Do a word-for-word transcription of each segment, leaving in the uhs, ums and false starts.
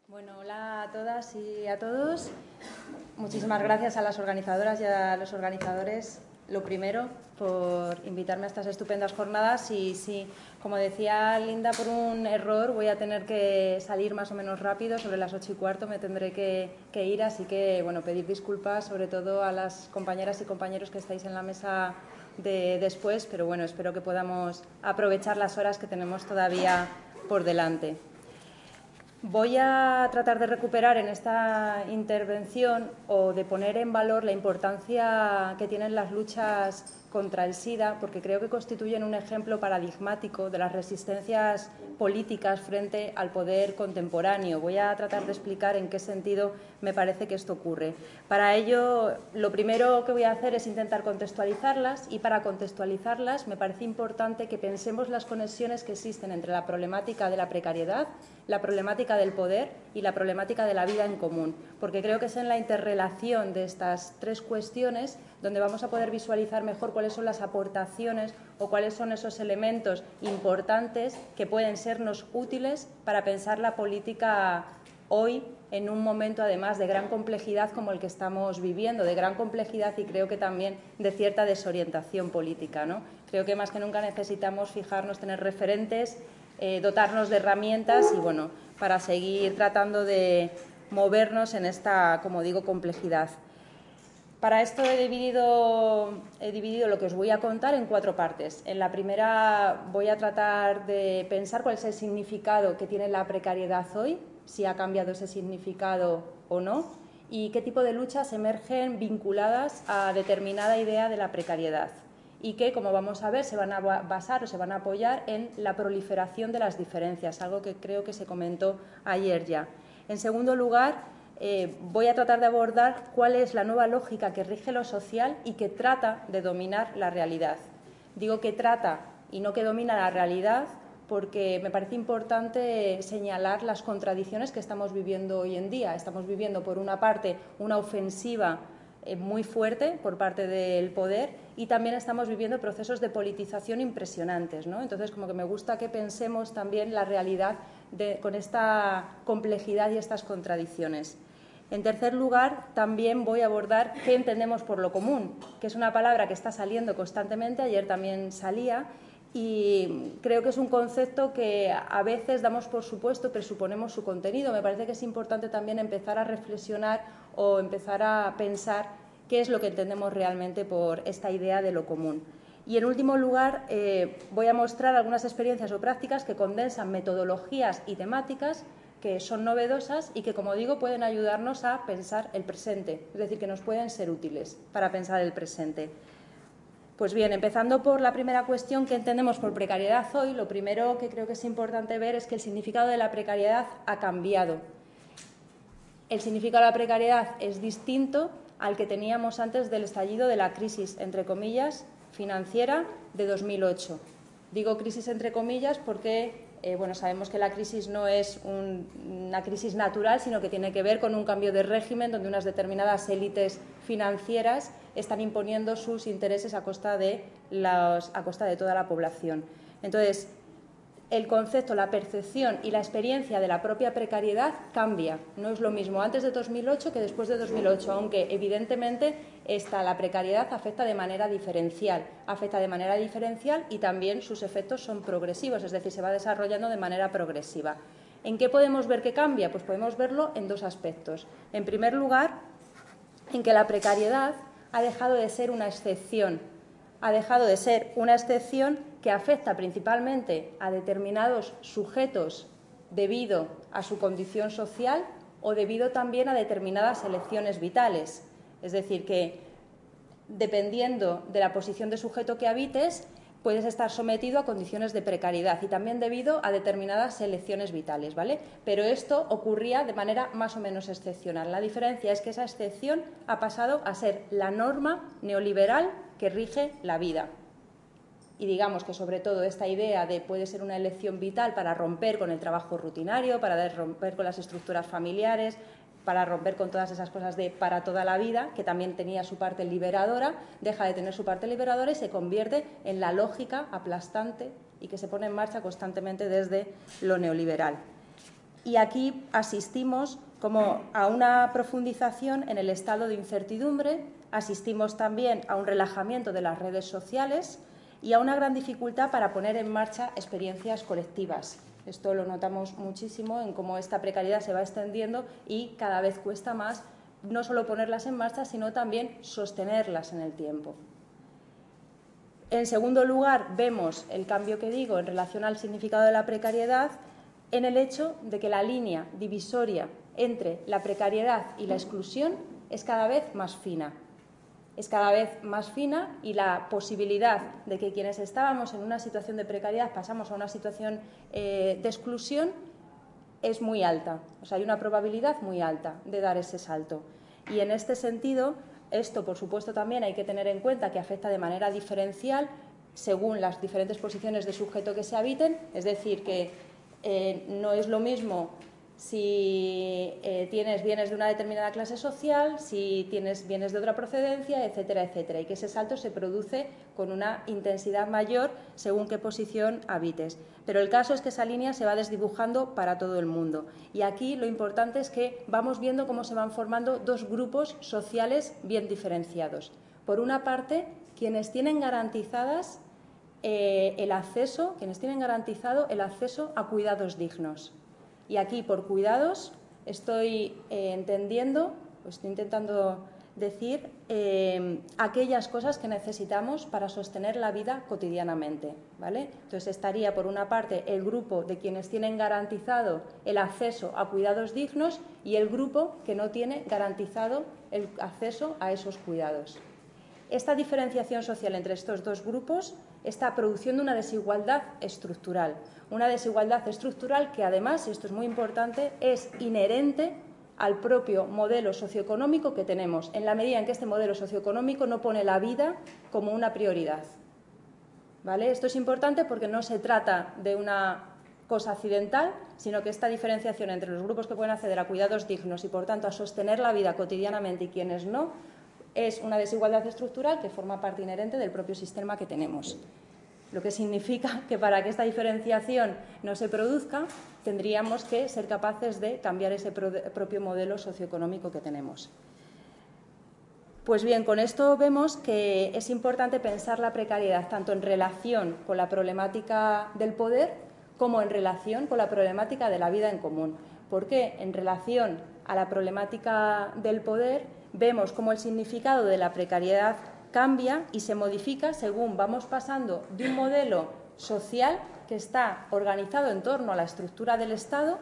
Bueno, hola a todas y a todos. Muchísimas gracias a las organizadoras y a los organizadores, lo primero, por invitarme a estas estupendas jornadas. Y sí, como decía Linda, por un error voy a tener que salir más o menos rápido, sobre las ocho y cuarto me tendré que, que ir, así que bueno, pedir disculpas sobre todo a las compañeras y compañeros que estáis en la mesa de después, pero bueno, espero que podamos aprovechar las horas que tenemos todavía por delante. Voy a tratar de recuperar en esta intervención o de poner en valor la importancia que tienen las luchas contra el SIDA, porque creo que constituyen un ejemplo paradigmático de las resistencias políticas frente al poder contemporáneo. Voy a tratar de explicar en qué sentido me parece que esto ocurre. Para ello, lo primero que voy a hacer es intentar contextualizarlas, y para contextualizarlas me parece importante que pensemos las conexiones que existen entre la problemática de la precariedad, la problemática del poder y la problemática de la vida en común, porque creo que es en la interrelación de estas tres cuestiones donde vamos a poder visualizar mejor cuáles son las aportaciones o cuáles son esos elementos importantes que pueden sernos útiles para pensar la política hoy, en un momento además de gran complejidad como el que estamos viviendo, de gran complejidad y creo que también de cierta desorientación política, ¿no? Creo que más que nunca necesitamos fijarnos, tener referentes, eh, dotarnos de herramientas y bueno, para seguir tratando de movernos en esta, como digo, complejidad. Para esto he dividido, he dividido lo que os voy a contar en cuatro partes. En la primera voy a tratar de pensar cuál es el significado que tiene la precariedad hoy, si ha cambiado ese significado o no, y qué tipo de luchas emergen vinculadas a determinada idea de la precariedad y que, como vamos a ver, se van a basar o se van a apoyar en la proliferación de las diferencias, algo que creo que se comentó ayer ya. En segundo lugar, Eh, voy a tratar de abordar cuál es la nueva lógica que rige lo social y que trata de dominar la realidad. Digo que trata y no que domina la realidad porque me parece importante señalar las contradicciones que estamos viviendo hoy en día. Estamos viviendo, por una parte, una ofensiva eh, muy fuerte por parte del poder y también estamos viviendo procesos de politización impresionantes, ¿no? Entonces, como que me gusta que pensemos también la realidad de, con esta complejidad y estas contradicciones. En tercer lugar, también voy a abordar qué entendemos por lo común, que es una palabra que está saliendo constantemente, ayer también salía, y creo que es un concepto que a veces damos por supuesto, presuponemos su contenido. Me parece que es importante también empezar a reflexionar o empezar a pensar qué es lo que entendemos realmente por esta idea de lo común. Y en último lugar, eh, voy a mostrar algunas experiencias o prácticas que condensan metodologías y temáticas que son novedosas y que, como digo, pueden ayudarnos a pensar el presente, es decir, que nos pueden ser útiles para pensar el presente. Pues bien, empezando por la primera cuestión que entendemos por precariedad hoy, lo primero que creo que es importante ver es que el significado de la precariedad ha cambiado. El significado de la precariedad es distinto al que teníamos antes del estallido de la crisis, entre comillas, financiera de dos mil ocho. Digo crisis entre comillas porque eh, bueno, sabemos que la crisis no es un, una crisis natural, sino que tiene que ver con un cambio de régimen donde unas determinadas élites financieras están imponiendo sus intereses a costa de, los, a costa de toda la población. Entonces, el concepto, la percepción y la experiencia de la propia precariedad cambia. No es lo mismo antes de dos mil ocho que después de dos mil ocho, aunque evidentemente esta, la precariedad afecta de manera diferencial. Afecta de manera diferencial y también sus efectos son progresivos, es decir, se va desarrollando de manera progresiva. ¿En qué podemos ver que cambia? Pues podemos verlo en dos aspectos. En primer lugar, en que la precariedad ha dejado de ser una excepción. Ha dejado de ser una excepción que afecta principalmente a determinados sujetos debido a su condición social o debido también a determinadas elecciones vitales. Es decir, que dependiendo de la posición de sujeto que habites, puedes estar sometido a condiciones de precariedad y también debido a determinadas elecciones vitales, ¿vale? Pero esto ocurría de manera más o menos excepcional. La diferencia es que esa excepción ha pasado a ser la norma neoliberal que rige la vida. Y digamos que sobre todo esta idea de puede ser una elección vital para romper con el trabajo rutinario, para romper con las estructuras familiares, para romper con todas esas cosas de para toda la vida, que también tenía su parte liberadora, deja de tener su parte liberadora y se convierte en la lógica aplastante y que se pone en marcha constantemente desde lo neoliberal. y aquí asistimos como a una profundización en el estado de incertidumbre, asistimos también a un relajamiento de las redes sociales y a una gran dificultad para poner en marcha experiencias colectivas. Esto lo notamos muchísimo en cómo esta precariedad se va extendiendo y cada vez cuesta más no solo ponerlas en marcha, sino también sostenerlas en el tiempo. En segundo lugar, vemos el cambio que digo en relación al significado de la precariedad en el hecho de que la línea divisoria entre la precariedad y la exclusión es cada vez más fina. Es cada vez más fina y la posibilidad de que quienes estábamos en una situación de precariedad pasamos a una situación eh, de exclusión es muy alta. O sea, hay una probabilidad muy alta de dar ese salto. Y en este sentido, esto, por supuesto, también hay que tener en cuenta que afecta de manera diferencial según las diferentes posiciones de sujeto que se habiten, es decir, que eh, no es lo mismo si eh, tienes bienes de una determinada clase social, si tienes bienes de otra procedencia, etcétera, etcétera, y que ese salto se produce con una intensidad mayor según qué posición habites. Pero el caso es que esa línea se va desdibujando para todo el mundo. Y aquí lo importante es que vamos viendo cómo se van formando dos grupos sociales bien diferenciados. Por una parte, quienes tienen garantizadas eh, el acceso, quienes tienen garantizado el acceso a cuidados dignos. Y aquí, por cuidados, estoy eh, entendiendo, o estoy intentando decir, eh, aquellas cosas que necesitamos para sostener la vida cotidianamente, ¿vale? Entonces, estaría, por una parte, el grupo de quienes tienen garantizado el acceso a cuidados dignos y el grupo que no tiene garantizado el acceso a esos cuidados. Esta diferenciación social entre estos dos grupos está produciendo una desigualdad estructural. Una desigualdad estructural que, además, y esto es muy importante, es inherente al propio modelo socioeconómico que tenemos, en la medida en que este modelo socioeconómico no pone la vida como una prioridad. ¿Vale? Esto es importante porque no se trata de una cosa accidental, sino que esta diferenciación entre los grupos que pueden acceder a cuidados dignos y, por tanto, a sostener la vida cotidianamente y quienes no, es una desigualdad estructural que forma parte inherente del propio sistema que tenemos. Lo que significa que para que esta diferenciación no se produzca, tendríamos que ser capaces de cambiar ese propio modelo socioeconómico que tenemos. Pues bien, con esto vemos que es importante pensar la precariedad tanto en relación con la problemática del poder como en relación con la problemática de la vida en común. ¿Por qué? En relación a la problemática del poder, vemos cómo el significado de la precariedad cambia y se modifica según vamos pasando de un modelo social que está organizado en torno a la estructura del Estado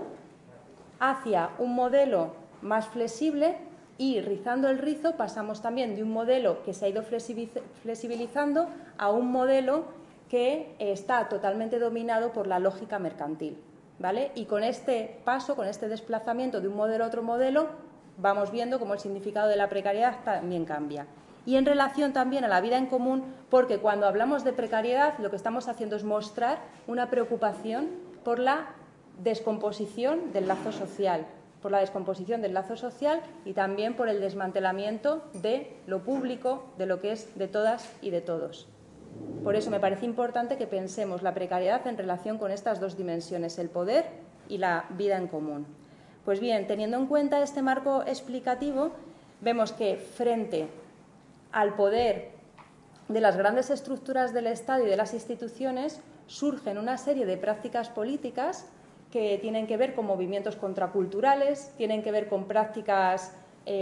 hacia un modelo más flexible y, rizando el rizo, pasamos también de un modelo que se ha ido flexibilizando a un modelo que está totalmente dominado por la lógica mercantil, ¿vale? Y con este paso, con este desplazamiento de un modelo a otro modelo, vamos viendo cómo el significado de la precariedad también cambia. Y en relación también a la vida en común, porque cuando hablamos de precariedad lo que estamos haciendo es mostrar una preocupación por la descomposición del lazo social, por la descomposición del lazo social y también por el desmantelamiento de lo público, de lo que es de todas y de todos. Por eso me parece importante que pensemos la precariedad en relación con estas dos dimensiones, el poder y la vida en común. Pues bien, teniendo en cuenta este marco explicativo, vemos que frente al poder de las grandes estructuras del Estado y de las instituciones surgen una serie de prácticas políticas que tienen que ver con movimientos contraculturales, tienen que ver con prácticas,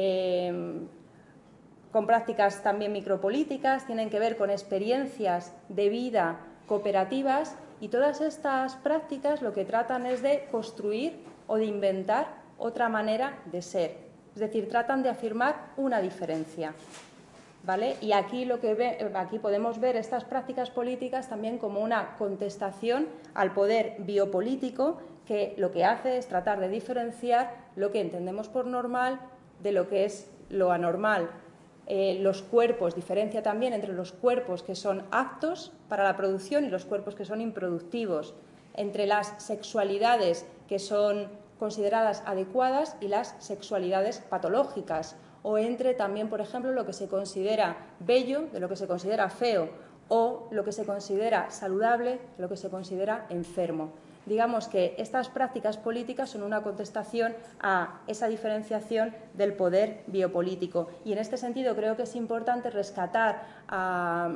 eh, con prácticas también micropolíticas, tienen que ver con experiencias de vida cooperativas y todas estas prácticas lo que tratan es de construir o de inventar otra manera de ser, es decir, tratan de afirmar una diferencia. ¿Vale? Y aquí, lo que ve, aquí podemos ver estas prácticas políticas también como una contestación al poder biopolítico que lo que hace es tratar de diferenciar lo que entendemos por normal de lo que es lo anormal. Eh, los cuerpos, diferencia también entre los cuerpos que son aptos para la producción y los cuerpos que son improductivos, entre las sexualidades que son consideradas adecuadas y las sexualidades patológicas, o entre también, por ejemplo, lo que se considera bello, de lo que se considera feo, o lo que se considera saludable, de lo que se considera enfermo. digamos que estas prácticas políticas son una contestación a esa diferenciación del poder biopolítico. Y en este sentido creo que es importante rescatar a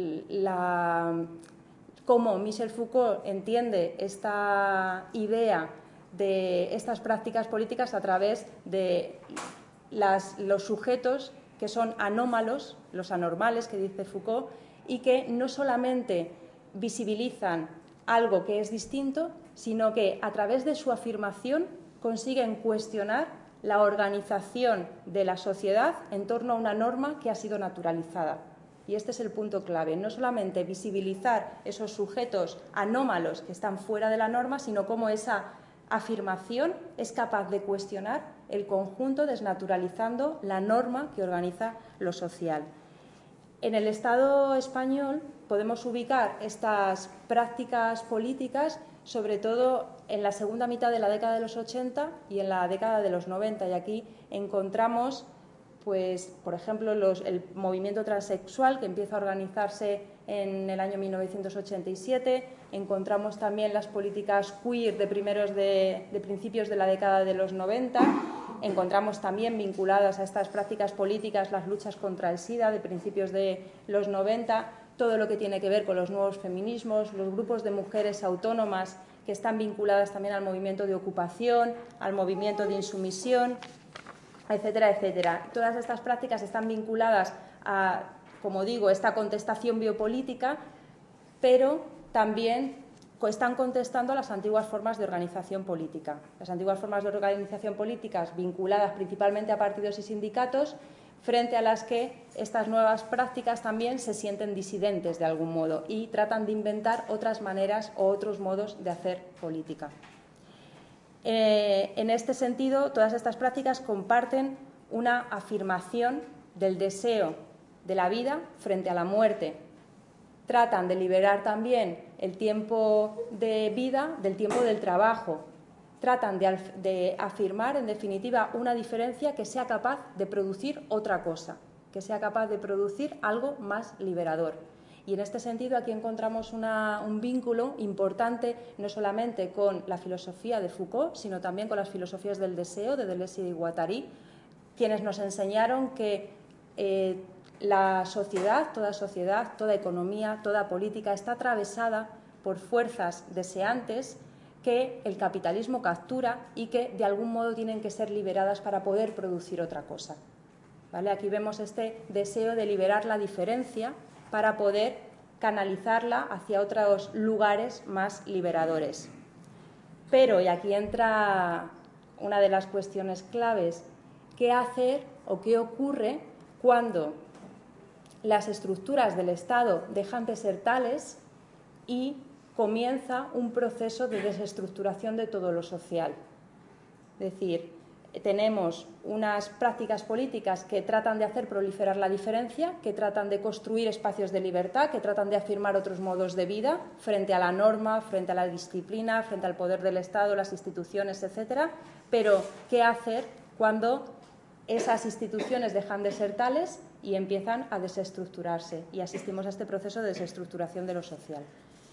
la, cómo Michel Foucault entiende esta idea de estas prácticas políticas a través de las, los sujetos que son anómalos, los anormales que dice Foucault, y que no solamente visibilizan algo que es distinto, sino que a través de su afirmación consiguen cuestionar la organización de la sociedad en torno a una norma que ha sido naturalizada. Y este es el punto clave, no solamente visibilizar esos sujetos anómalos que están fuera de la norma, sino cómo esa afirmación es capaz de cuestionar el conjunto, desnaturalizando la norma que organiza lo social. En el Estado español podemos ubicar estas prácticas políticas sobre todo en la segunda mitad de la década de los ochenta y en la década de los noventa, y aquí encontramos, pues, por ejemplo, los, el movimiento transexual que empieza a organizarse en el año mil novecientos ochenta y siete, encontramos también las políticas queer de, primeros de, de principios de la década de los noventa, encontramos también vinculadas a estas prácticas políticas las luchas contra el SIDA de principios de los noventa, todo lo que tiene que ver con los nuevos feminismos, los grupos de mujeres autónomas que están vinculadas también al movimiento de ocupación, al movimiento de insumisión, etcétera, etcétera. Todas estas prácticas están vinculadas a, como digo, esta contestación biopolítica, pero también están contestando a las antiguas formas de organización política. Las antiguas formas de organización políticas vinculadas principalmente a partidos y sindicatos, frente a las que estas nuevas prácticas también se sienten disidentes de algún modo y tratan de inventar otras maneras o otros modos de hacer política. Eh, en este sentido, todas estas prácticas comparten una afirmación del deseo de la vida frente a la muerte. Tratan de liberar también el tiempo de vida del tiempo del trabajo. Tratan de, de afirmar, en definitiva, una diferencia que sea capaz de producir otra cosa, que sea capaz de producir algo más liberador. Y en este sentido aquí encontramos una, un vínculo importante no solamente con la filosofía de Foucault, sino también con las filosofías del deseo de Deleuze y de Guattari, quienes nos enseñaron que eh, la sociedad, toda sociedad, toda economía, toda política está atravesada por fuerzas deseantes que el capitalismo captura y que de algún modo tienen que ser liberadas para poder producir otra cosa. ¿Vale? Aquí vemos este deseo de liberar la diferencia para poder canalizarla hacia otros lugares más liberadores. Pero, y aquí entra una de las cuestiones claves, ¿qué hacer o qué ocurre cuando las estructuras del Estado dejan de ser tales y comienza un proceso de desestructuración de todo lo social? Es decir, tenemos unas prácticas políticas que tratan de hacer proliferar la diferencia, que tratan de construir espacios de libertad, que tratan de afirmar otros modos de vida frente a la norma, frente a la disciplina, frente al poder del Estado, las instituciones, etcétera. Pero, ¿qué hacer cuando esas instituciones dejan de ser tales y empiezan a desestructurarse? Y asistimos a este proceso de desestructuración de lo social.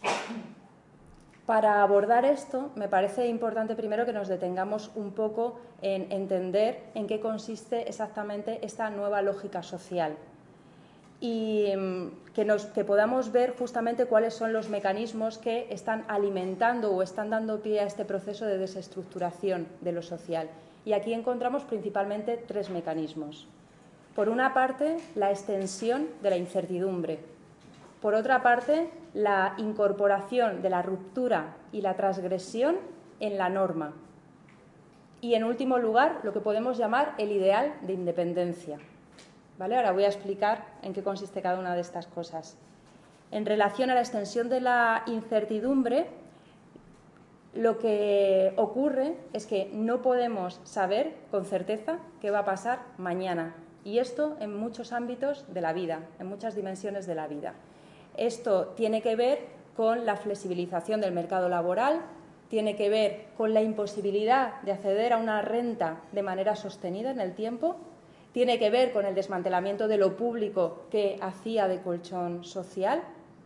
Para abordar esto, me parece importante primero que nos detengamos un poco en entender en qué consiste exactamente esta nueva lógica social y que, nos, que podamos ver justamente cuáles son los mecanismos que están alimentando o están dando pie a este proceso de desestructuración de lo social. Y aquí encontramos principalmente tres mecanismos. Por una parte, la extensión de la incertidumbre. Por otra parte, la incorporación de la ruptura y la transgresión en la norma. Y, en último lugar, lo que podemos llamar el ideal de independencia. ¿Vale? Ahora voy a explicar en qué consiste cada una de estas cosas. En relación a la extensión de la incertidumbre, lo que ocurre es que no podemos saber con certeza qué va a pasar mañana. Y esto en muchos ámbitos de la vida, en muchas dimensiones de la vida. Esto tiene que ver con la flexibilización del mercado laboral, tiene que ver con la imposibilidad de acceder a una renta de manera sostenida en el tiempo, tiene que ver con el desmantelamiento de lo público que hacía de colchón social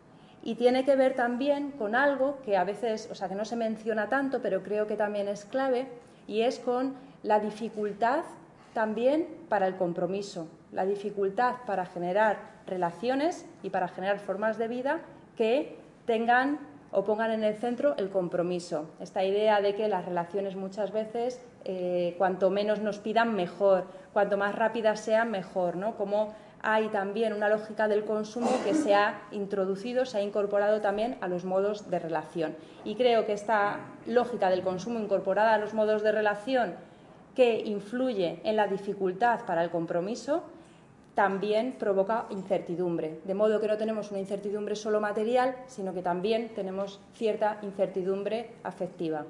Y tiene que ver también con algo que a veces, o sea, que no se menciona tanto, pero creo que también es clave, y es con la dificultad también para el compromiso, la dificultad para generar relaciones y para generar formas de vida que tengan o pongan en el centro el compromiso. Esta idea de que las relaciones muchas veces, eh, cuanto menos nos pidan, mejor, cuanto más rápidas sean, mejor, ¿no? Como hay también una lógica del consumo que se ha introducido, se ha incorporado también a los modos de relación. Y creo que esta lógica del consumo incorporada a los modos de relación, que influye en la dificultad para el compromiso, también provoca incertidumbre. De modo que no tenemos una incertidumbre solo material, sino que también tenemos cierta incertidumbre afectiva.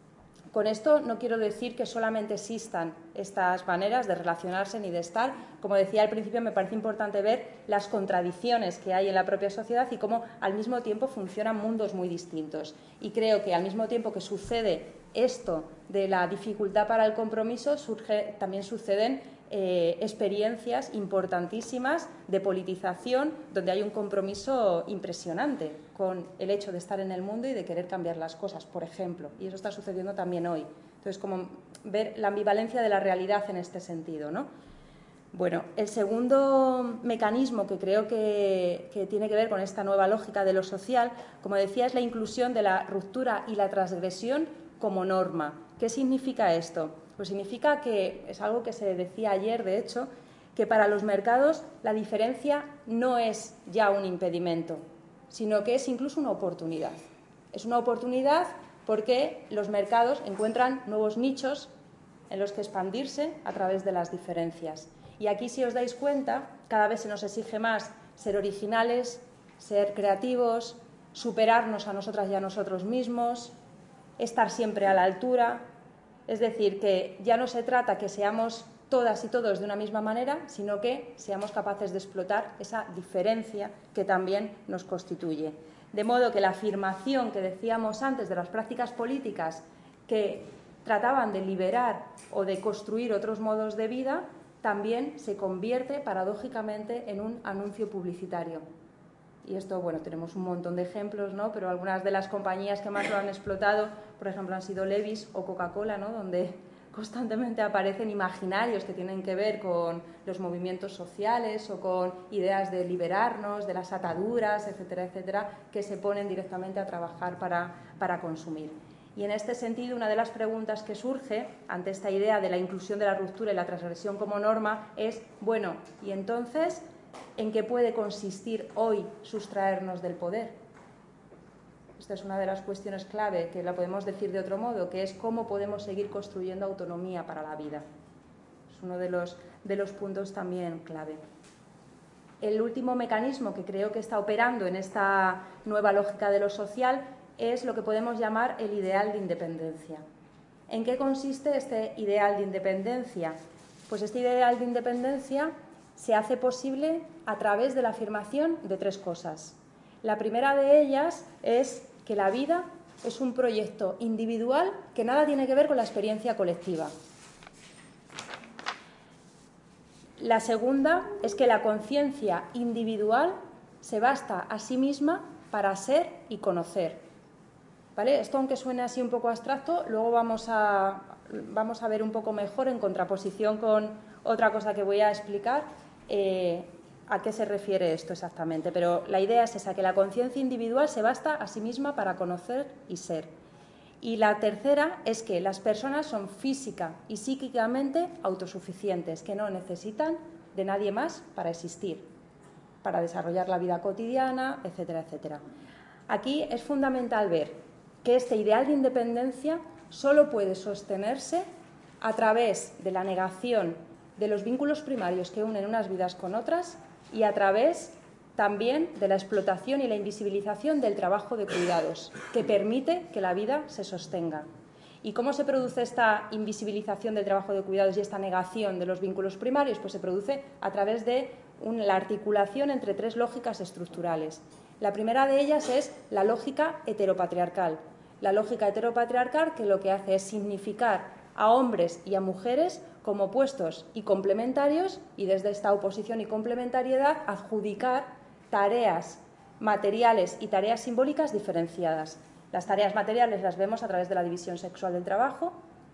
Con esto no quiero decir que solamente existan estas maneras de relacionarse ni de estar. Como decía al principio, me parece importante ver las contradicciones que hay en la propia sociedad y cómo al mismo tiempo funcionan mundos muy distintos. Y creo que al mismo tiempo que sucede esto de la dificultad para el compromiso, surge, también suceden eh, experiencias importantísimas de politización, donde hay un compromiso impresionante con el hecho de estar en el mundo y de querer cambiar las cosas, por ejemplo. Y eso está sucediendo también hoy. Entonces, como ver la ambivalencia de la realidad en este sentido, ¿no? Bueno, el segundo mecanismo que creo que, que tiene que ver con esta nueva lógica de lo social, como decía, es la inclusión de la ruptura y la transgresión como norma. ¿Qué significa esto? Pues significa que, es algo que se decía ayer, de hecho, que para los mercados la diferencia no es ya un impedimento, sino que es incluso una oportunidad. Es una oportunidad porque los mercados encuentran nuevos nichos en los que expandirse a través de las diferencias. Y aquí, si os dais cuenta, cada vez se nos exige más ser originales, ser creativos, superarnos a nosotras y a nosotros mismos, estar siempre a la altura. Es decir, que ya no se trata que seamos todas y todos de una misma manera, sino que seamos capaces de explotar esa diferencia que también nos constituye. De modo que la afirmación que decíamos antes de las prácticas políticas que trataban de liberar o de construir otros modos de vida, también se convierte paradójicamente en un anuncio publicitario. Y esto, bueno, tenemos un montón de ejemplos, ¿no? Pero algunas de las compañías que más lo han explotado, por ejemplo, han sido Levi's o Coca-Cola, ¿no? Donde constantemente aparecen imaginarios que tienen que ver con los movimientos sociales o con ideas de liberarnos, de las ataduras, etcétera, etcétera, que se ponen directamente a trabajar para, para consumir. Y en este sentido, una de las preguntas que surge ante esta idea de la inclusión de la ruptura y la transgresión como norma es, bueno, ¿y entonces en qué puede consistir hoy sustraernos del poder? Esta es una de las cuestiones clave, que la podemos decir de otro modo, que es cómo podemos seguir construyendo autonomía para la vida. Es uno de los, de los puntos también clave. El último mecanismo que creo que está operando en esta nueva lógica de lo social es lo que podemos llamar el ideal de independencia. ¿En qué consiste este ideal de independencia? Pues este ideal de independencia se hace posible a través de la afirmación de tres cosas. La primera de ellas es que la vida es un proyecto individual que nada tiene que ver con la experiencia colectiva. La segunda es que la conciencia individual se basta a sí misma para ser y conocer. ¿Vale? Esto, aunque suene así un poco abstracto, luego vamos a, vamos a ver un poco mejor en contraposición con otra cosa que voy a explicar, eh, a qué se refiere esto exactamente. Pero la idea es esa, que la conciencia individual se basta a sí misma para conocer y ser. Y la tercera es que las personas son física y psíquicamente autosuficientes, que no necesitan de nadie más para existir, para desarrollar la vida cotidiana, etcétera, etcétera. Aquí es fundamental ver que este ideal de independencia solo puede sostenerse a través de la negación de los vínculos primarios que unen unas vidas con otras y a través también de la explotación y la invisibilización del trabajo de cuidados, que permite que la vida se sostenga. ¿Y cómo se produce esta invisibilización del trabajo de cuidados y esta negación de los vínculos primarios? Pues se produce a través de una, la articulación entre tres lógicas estructurales. La primera de ellas es la lógica heteropatriarcal. La lógica heteropatriarcal, que lo que hace es significar a hombres y a mujeres como opuestos y complementarios, y desde esta oposición y complementariedad adjudicar tareas materiales y tareas simbólicas diferenciadas. Las tareas materiales las vemos a través de la división sexual del trabajo,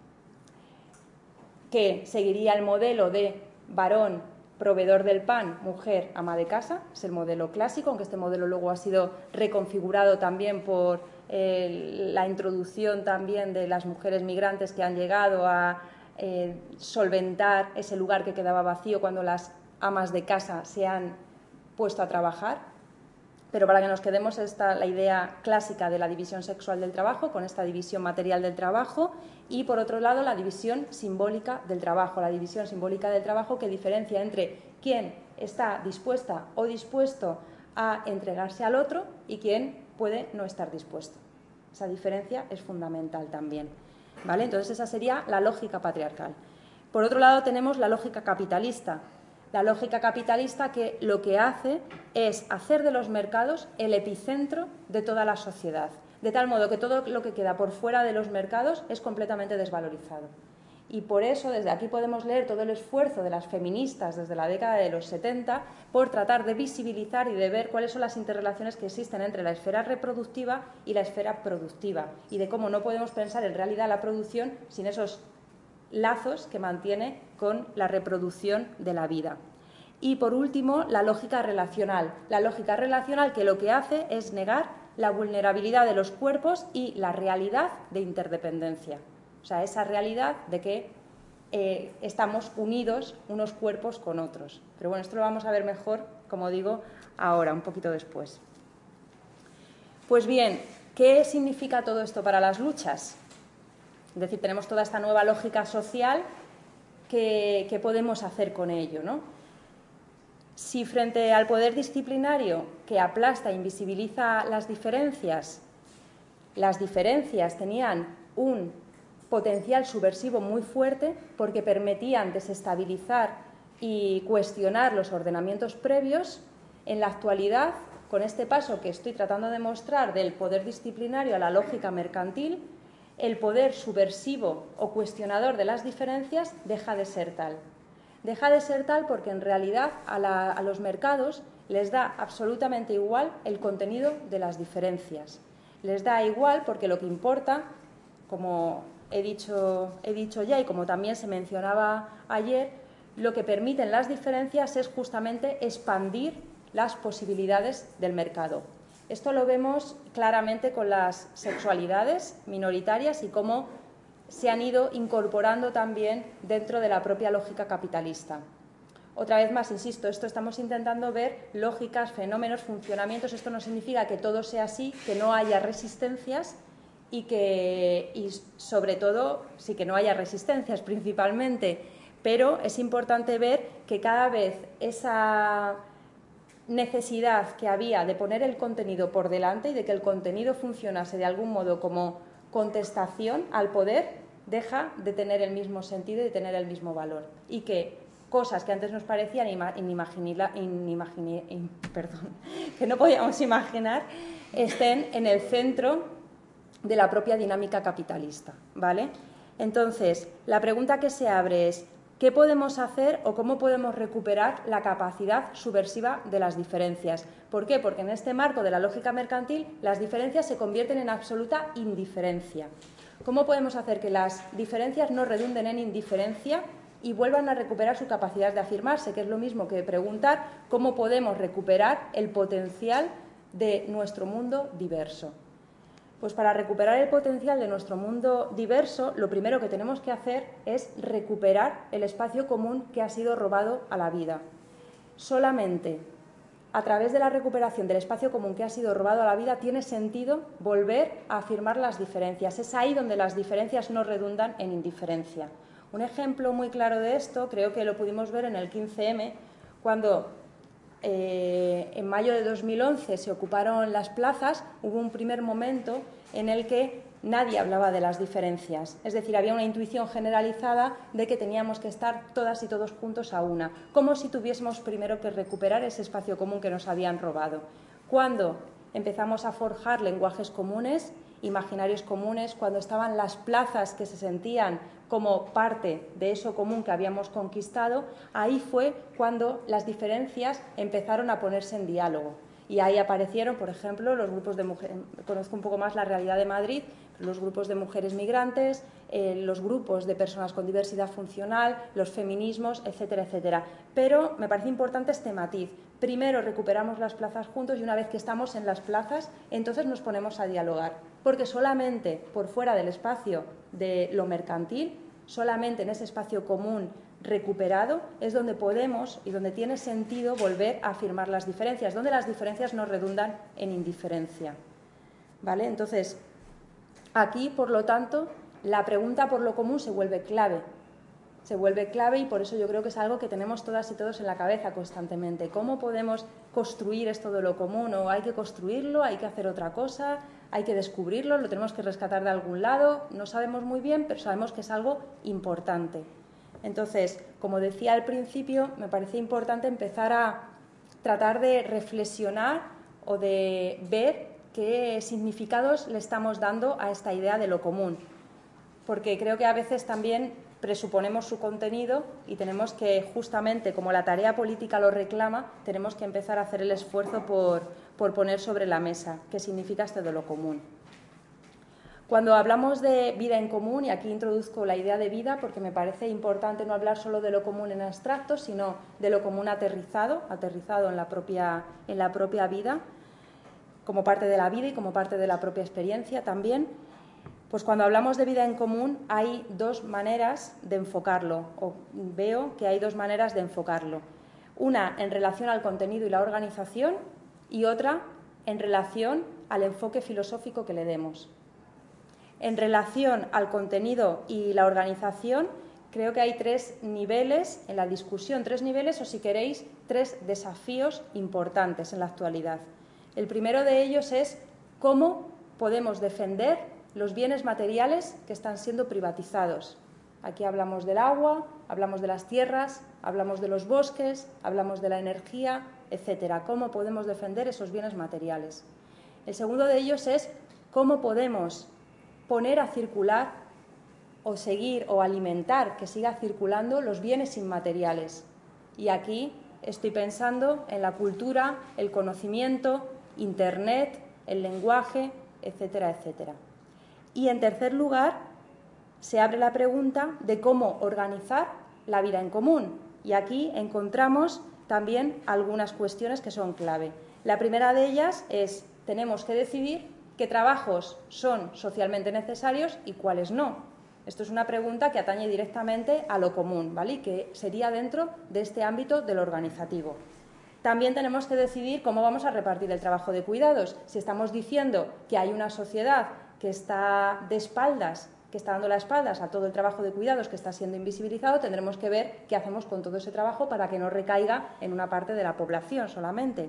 que seguiría el modelo de varón, proveedor del pan, mujer, ama de casa, es el modelo clásico, aunque este modelo luego ha sido reconfigurado también por eh, la introducción también de las mujeres migrantes que han llegado a eh, solventar ese lugar que quedaba vacío cuando las amas de casa se han puesto a trabajar. Pero para que nos quedemos esta la idea clásica de la división sexual del trabajo, con esta división material del trabajo, y por otro lado la división simbólica del trabajo, la división simbólica del trabajo que diferencia entre quién está dispuesta o dispuesto a entregarse al otro y quién puede no estar dispuesto. Esa diferencia es fundamental también, ¿vale? Entonces esa sería la lógica patriarcal. Por otro lado tenemos la lógica capitalista. La lógica capitalista que lo que hace es hacer de los mercados el epicentro de toda la sociedad, de tal modo que todo lo que queda por fuera de los mercados es completamente desvalorizado. Y por eso desde aquí podemos leer todo el esfuerzo de las feministas desde la década de los setenta por tratar de visibilizar y de ver cuáles son las interrelaciones que existen entre la esfera reproductiva y la esfera productiva, y de cómo no podemos pensar en realidad la producción sin esos lazos que mantiene con la reproducción de la vida. Y por último, la lógica relacional. La lógica relacional que lo que hace es negar la vulnerabilidad de los cuerpos y la realidad de interdependencia. O sea, esa realidad de que eh, estamos unidos unos cuerpos con otros. Pero bueno, esto lo vamos a ver mejor, como digo, ahora, un poquito después. Pues bien, ¿qué significa todo esto para las luchas? Es decir, tenemos toda esta nueva lógica social que, que podemos hacer con ello, ¿no? Si frente al poder disciplinario que aplasta e invisibiliza las diferencias, las diferencias tenían un potencial subversivo muy fuerte porque permitían desestabilizar y cuestionar los ordenamientos previos, en la actualidad, con este paso que estoy tratando de mostrar del poder disciplinario a la lógica mercantil, el poder subversivo o cuestionador de las diferencias deja de ser tal. Deja de ser tal porque en realidad a, la, a los mercados les da absolutamente igual el contenido de las diferencias. Les da igual porque lo que importa, como he dicho, he dicho ya y como también se mencionaba ayer, lo que permiten las diferencias es justamente expandir las posibilidades del mercado. Esto lo vemos claramente con las sexualidades minoritarias y cómo se han ido incorporando también dentro de la propia lógica capitalista. Otra vez más, insisto, esto estamos intentando ver lógicas, fenómenos, funcionamientos. Esto no significa que todo sea así, que no haya resistencias y que, y sobre todo, sí que no haya resistencias principalmente, pero es importante ver que cada vez esa necesidad que había de poner el contenido por delante y de que el contenido funcionase de algún modo como contestación al poder deja de tener el mismo sentido y de tener el mismo valor, y que cosas que antes nos parecían inimagina, inimagina, in, perdón, que no podíamos imaginar estén en el centro de la propia dinámica capitalista, ¿vale? Entonces, la pregunta que se abre es ¿qué podemos hacer o cómo podemos recuperar la capacidad subversiva de las diferencias? ¿Por qué? Porque en este marco de la lógica mercantil las diferencias se convierten en absoluta indiferencia. ¿Cómo podemos hacer que las diferencias no redunden en indiferencia y vuelvan a recuperar su capacidad de afirmarse? Que es lo mismo que preguntar cómo podemos recuperar el potencial de nuestro mundo diverso. Pues para recuperar el potencial de nuestro mundo diverso, lo primero que tenemos que hacer es recuperar el espacio común que ha sido robado a la vida. Solamente a través de la recuperación del espacio común que ha sido robado a la vida tiene sentido volver a afirmar las diferencias. Es ahí donde las diferencias no redundan en indiferencia. Un ejemplo muy claro de esto creo que lo pudimos ver en el quince eme, cuando Eh, en mayo de dos mil once se ocuparon las plazas. Hubo un primer momento en el que nadie hablaba de las diferencias, es decir, había una intuición generalizada de que teníamos que estar todas y todos juntos a una, como si tuviésemos primero que recuperar ese espacio común que nos habían robado. Cuando empezamos a forjar lenguajes comunes, imaginarios comunes, cuando estaban las plazas que se sentían como parte de eso común que habíamos conquistado, ahí fue cuando las diferencias empezaron a ponerse en diálogo. Y ahí aparecieron, por ejemplo, los grupos de mujeres, conozco un poco más la realidad de Madrid, los grupos de mujeres migrantes, eh, los grupos de personas con diversidad funcional, los feminismos, etcétera, etcétera. Pero me parece importante este matiz. Primero recuperamos las plazas juntos y una vez que estamos en las plazas, entonces nos ponemos a dialogar. Porque solamente por fuera del espacio de lo mercantil, solamente en ese espacio común recuperado es donde podemos y donde tiene sentido volver a afirmar las diferencias, donde las diferencias no redundan en indiferencia. ¿Vale? Entonces, aquí, por lo tanto, la pregunta por lo común se vuelve clave. Se vuelve clave y por eso yo creo que es algo que tenemos todas y todos en la cabeza constantemente. ¿Cómo podemos construir esto de lo común? ¿O hay que construirlo? ¿Hay que hacer otra cosa? ¿Hay que descubrirlo? ¿Lo tenemos que rescatar de algún lado? No sabemos muy bien, pero sabemos que es algo importante. Entonces, como decía al principio, me parece importante empezar a tratar de reflexionar o de ver qué significados le estamos dando a esta idea de lo común. Porque creo que a veces también presuponemos su contenido y tenemos que, justamente como la tarea política lo reclama, tenemos que empezar a hacer el esfuerzo por, por poner sobre la mesa qué significa esto de lo común. Cuando hablamos de vida en común, y aquí introduzco la idea de vida porque me parece importante no hablar solo de lo común en abstracto, sino de lo común aterrizado, aterrizado en la propia, en la propia vida, como parte de la vida y como parte de la propia experiencia también. Pues cuando hablamos de vida en común hay dos maneras de enfocarlo, o veo que hay dos maneras de enfocarlo. Una en relación al contenido y la organización y otra en relación al enfoque filosófico que le demos. En relación al contenido y la organización, creo que hay tres niveles en la discusión, tres niveles o, si queréis, tres desafíos importantes en la actualidad. El primero de ellos es cómo podemos defender los bienes materiales que están siendo privatizados. Aquí hablamos del agua, hablamos de las tierras, hablamos de los bosques, hablamos de la energía, etcétera. ¿Cómo podemos defender esos bienes materiales? El segundo de ellos es cómo podemos poner a circular o seguir o alimentar que siga circulando los bienes inmateriales. Y aquí estoy pensando en la cultura, el conocimiento, Internet, el lenguaje, etcétera, etcétera. Y en tercer lugar, se abre la pregunta de cómo organizar la vida en común. Y aquí encontramos también algunas cuestiones que son clave. La primera de ellas es, tenemos que decidir qué trabajos son socialmente necesarios y cuáles no. Esto es una pregunta que atañe directamente a lo común, ¿vale? Y que sería dentro de este ámbito del organizativo. También tenemos que decidir cómo vamos a repartir el trabajo de cuidados. Si estamos diciendo que hay una sociedad que está de espaldas, que está dando las espaldas a todo el trabajo de cuidados que está siendo invisibilizado, tendremos que ver qué hacemos con todo ese trabajo para que no recaiga en una parte de la población solamente.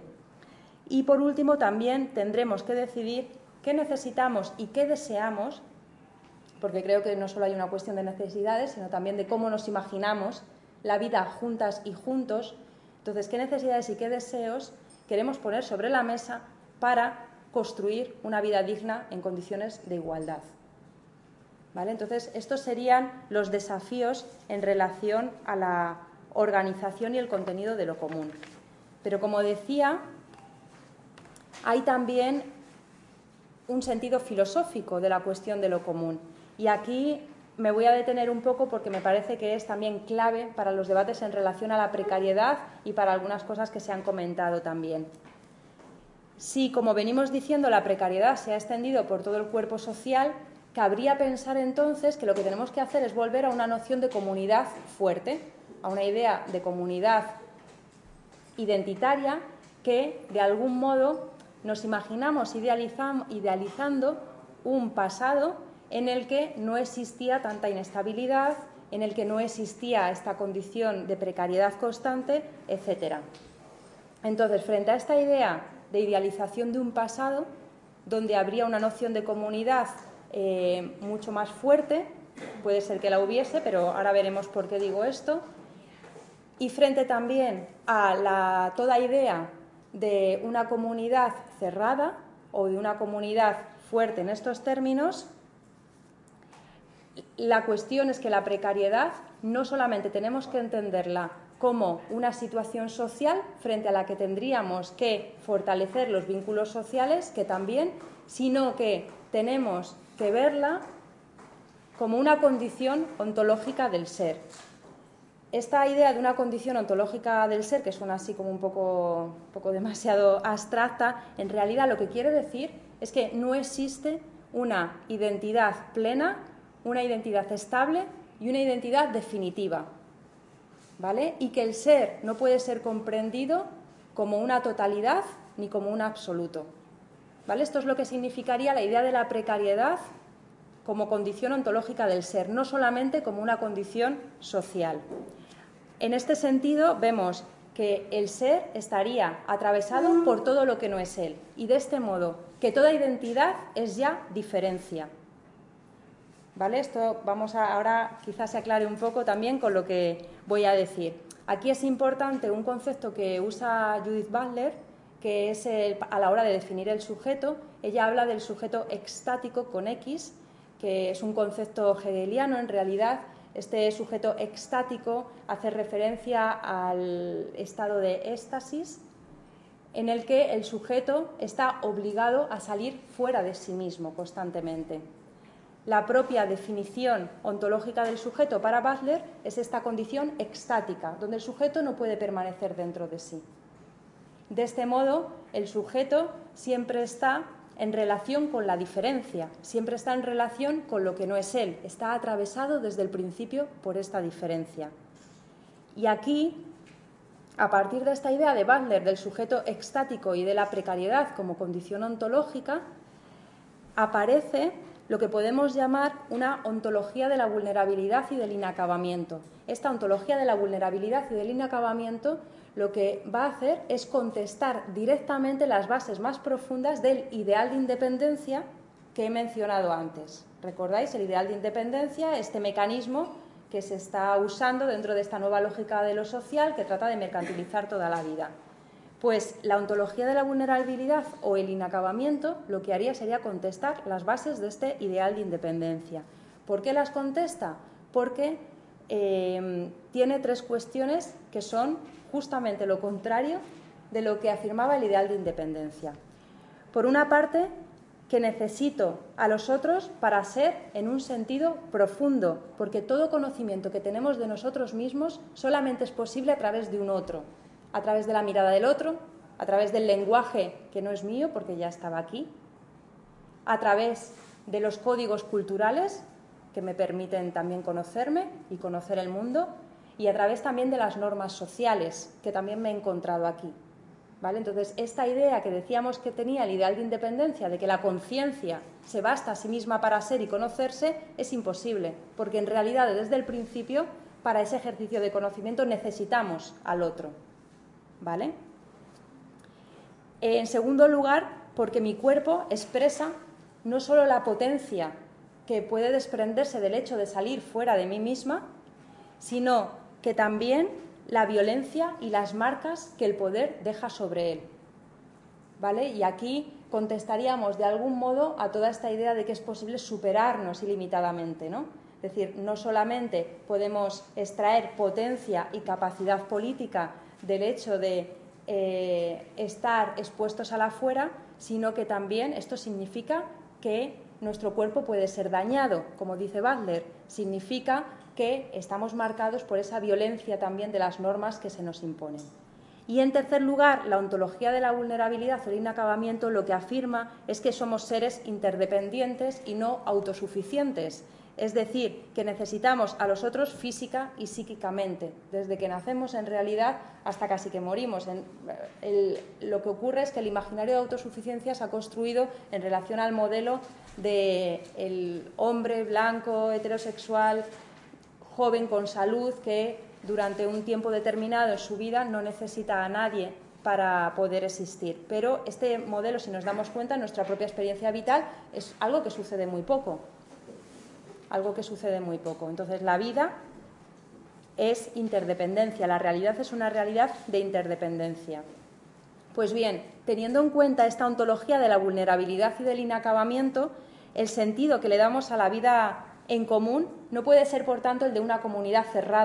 Y por último, también tendremos que decidir qué necesitamos y qué deseamos, porque creo que no solo hay una cuestión de necesidades, sino también de cómo nos imaginamos la vida juntas y juntos. Entonces, qué necesidades y qué deseos queremos poner sobre la mesa para construir una vida digna en condiciones de igualdad. ¿Vale? Entonces, estos serían los desafíos en relación a la organización y el contenido de lo común. Pero, como decía, hay también un sentido filosófico de la cuestión de lo común. Y aquí me voy a detener un poco porque me parece que es también clave para los debates en relación a la precariedad y para algunas cosas que se han comentado también. Si, como venimos diciendo, la precariedad se ha extendido por todo el cuerpo social, cabría pensar entonces que lo que tenemos que hacer es volver a una noción de comunidad fuerte, a una idea de comunidad identitaria que, de algún modo, nos imaginamos idealizando un pasado en el que no existía tanta inestabilidad, en el que no existía esta condición de precariedad constante, etcétera. Entonces, frente a esta idea de idealización de un pasado, donde habría una noción de comunidad eh, mucho más fuerte, puede ser que la hubiese, pero ahora veremos por qué digo esto, y frente también a la, toda idea de una comunidad cerrada o de una comunidad fuerte en estos términos, la cuestión es que la precariedad no solamente tenemos que entenderla como una situación social frente a la que tendríamos que fortalecer los vínculos sociales, que también, sino que tenemos que verla como una condición ontológica del ser. Esta idea de una condición ontológica del ser, que suena así como un poco, un poco demasiado abstracta, en realidad lo que quiere decir es que no existe una identidad plena, una identidad estable y una identidad definitiva, ¿vale? Y que el ser no puede ser comprendido como una totalidad ni como un absoluto, ¿vale? Esto es lo que significaría la idea de la precariedad como condición ontológica del ser, no solamente como una condición social. En este sentido, vemos que el ser estaría atravesado por todo lo que no es él, y de este modo, que toda identidad es ya diferencia. ¿Vale? Esto vamos a, ahora quizás se aclare un poco también con lo que voy a decir. Aquí es importante un concepto que usa Judith Butler, que es el, a la hora de definir el sujeto. Ella habla del sujeto extático con X, que es un concepto hegeliano en realidad. Este sujeto extático hace referencia al estado de éxtasis, en el que el sujeto está obligado a salir fuera de sí mismo constantemente. La propia definición ontológica del sujeto para Butler es esta condición extática, donde el sujeto no puede permanecer dentro de sí. De este modo, el sujeto siempre está en relación con la diferencia, siempre está en relación con lo que no es él, está atravesado desde el principio por esta diferencia. Y aquí, a partir de esta idea de Butler del sujeto extático y de la precariedad como condición ontológica, aparece lo que podemos llamar una ontología de la vulnerabilidad y del inacabamiento. Esta ontología de la vulnerabilidad y del inacabamiento lo que va a hacer es contestar directamente las bases más profundas del ideal de independencia que he mencionado antes. ¿Recordáis el ideal de independencia? Este mecanismo que se está usando dentro de esta nueva lógica de lo social que trata de mercantilizar toda la vida. Pues la ontología de la vulnerabilidad o el inacabamiento lo que haría sería contestar las bases de este ideal de independencia. ¿Por qué las contesta? Porque eh, tiene tres cuestiones que son justamente lo contrario de lo que afirmaba el ideal de independencia. Por una parte, que necesito a los otros para ser en un sentido profundo, porque todo conocimiento que tenemos de nosotros mismos solamente es posible a través de un otro, a través de la mirada del otro, a través del lenguaje que no es mío porque ya estaba aquí, a través de los códigos culturales que me permiten también conocerme y conocer el mundo, y a través también de las normas sociales que también me he encontrado aquí. ¿Vale? Entonces, esta idea que decíamos que tenía el ideal de independencia, de que la conciencia se basta a sí misma para ser y conocerse, es imposible, porque en realidad desde el principio, para ese ejercicio de conocimiento necesitamos al otro. ¿Vale? En segundo lugar, porque mi cuerpo expresa no solo la potencia que puede desprenderse del hecho de salir fuera de mí misma, sino que también la violencia y las marcas que el poder deja sobre él. ¿Vale? Y aquí contestaríamos de algún modo a toda esta idea de que es posible superarnos ilimitadamente, ¿no? Es decir, no solamente podemos extraer potencia y capacidad política del hecho de eh, estar expuestos a la fuera, sino que también esto significa que nuestro cuerpo puede ser dañado, como dice Butler, significa que estamos marcados por esa violencia también de las normas que se nos imponen. Y en tercer lugar, la ontología de la vulnerabilidad o el inacabamiento lo que afirma es que somos seres interdependientes y no autosuficientes, es decir, que necesitamos a los otros física y psíquicamente, desde que nacemos en realidad hasta casi que morimos. En, el, lo que ocurre es que el imaginario de autosuficiencia se ha construido en relación al modelo del hombre blanco, heterosexual, joven con salud, que durante un tiempo determinado en su vida no necesita a nadie para poder existir. Pero este modelo, si nos damos cuenta, en nuestra propia experiencia vital, es algo que sucede muy poco. Algo que sucede muy poco. Entonces, la vida es interdependencia, la realidad es una realidad de interdependencia. Pues bien, teniendo en cuenta esta ontología de la vulnerabilidad y del inacabamiento, el sentido que le damos a la vida en común no puede ser, por tanto, el de una comunidad cerrada,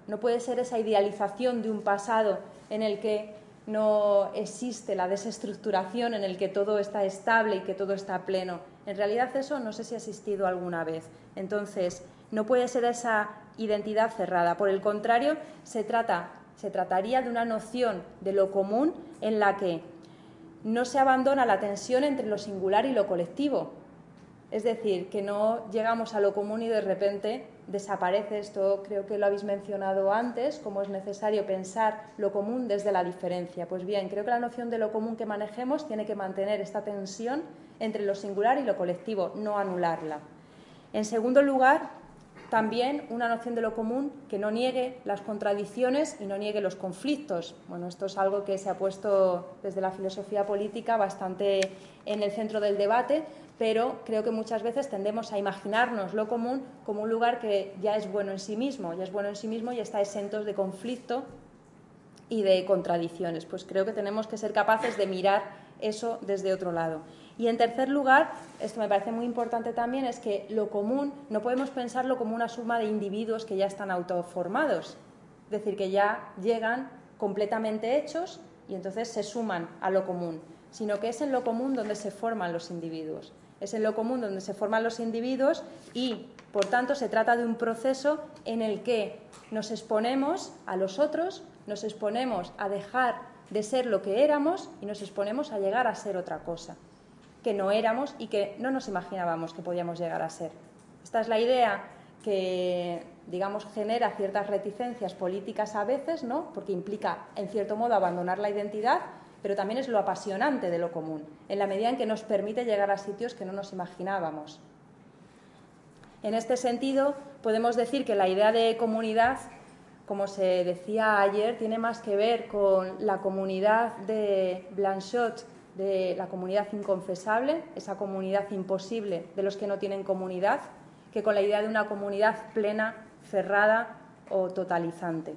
no puede ser esa idealización de un pasado en el que no existe la desestructuración, en el que todo está estable y que todo está pleno. En realidad eso no sé si ha existido alguna vez. Entonces, no puede ser esa identidad cerrada. Por el contrario, se trata, se trataría de una noción de lo común en la que no se abandona la tensión entre lo singular y lo colectivo. Es decir, que no llegamos a lo común y de repente desaparece esto. Creo que lo habéis mencionado antes, cómo es necesario pensar lo común desde la diferencia. Pues bien, creo que la noción de lo común que manejemos tiene que mantener esta tensión entre lo singular y lo colectivo, no anularla. En segundo lugar, también una noción de lo común que no niegue las contradicciones y no niegue los conflictos. Bueno, esto es algo que se ha puesto desde la filosofía política bastante en el centro del debate, pero creo que muchas veces tendemos a imaginarnos lo común como un lugar que ya es bueno en sí mismo, ya es bueno en sí mismo y está exento de conflicto y de contradicciones. Pues creo que tenemos que ser capaces de mirar eso desde otro lado. Y en tercer lugar, esto me parece muy importante también, es que lo común no podemos pensarlo como una suma de individuos que ya están autoformados, es decir, que ya llegan completamente hechos y entonces se suman a lo común, sino que es en lo común donde se forman los individuos. Es en lo común donde se forman los individuos y, por tanto, se trata de un proceso en el que nos exponemos a los otros, nos exponemos a dejar de ser lo que éramos y nos exponemos a llegar a ser otra cosa que no éramos y que no nos imaginábamos que podíamos llegar a ser. Esta es la idea que, digamos, genera ciertas reticencias políticas a veces, ¿no? Porque implica, en cierto modo, abandonar la identidad, pero también es lo apasionante de lo común, en la medida en que nos permite llegar a sitios que no nos imaginábamos. En este sentido, podemos decir que la idea de comunidad, como se decía ayer, tiene más que ver con la comunidad de Blanchot, de la comunidad inconfesable, esa comunidad imposible de los que no tienen comunidad, que con la idea de una comunidad plena, cerrada o totalizante.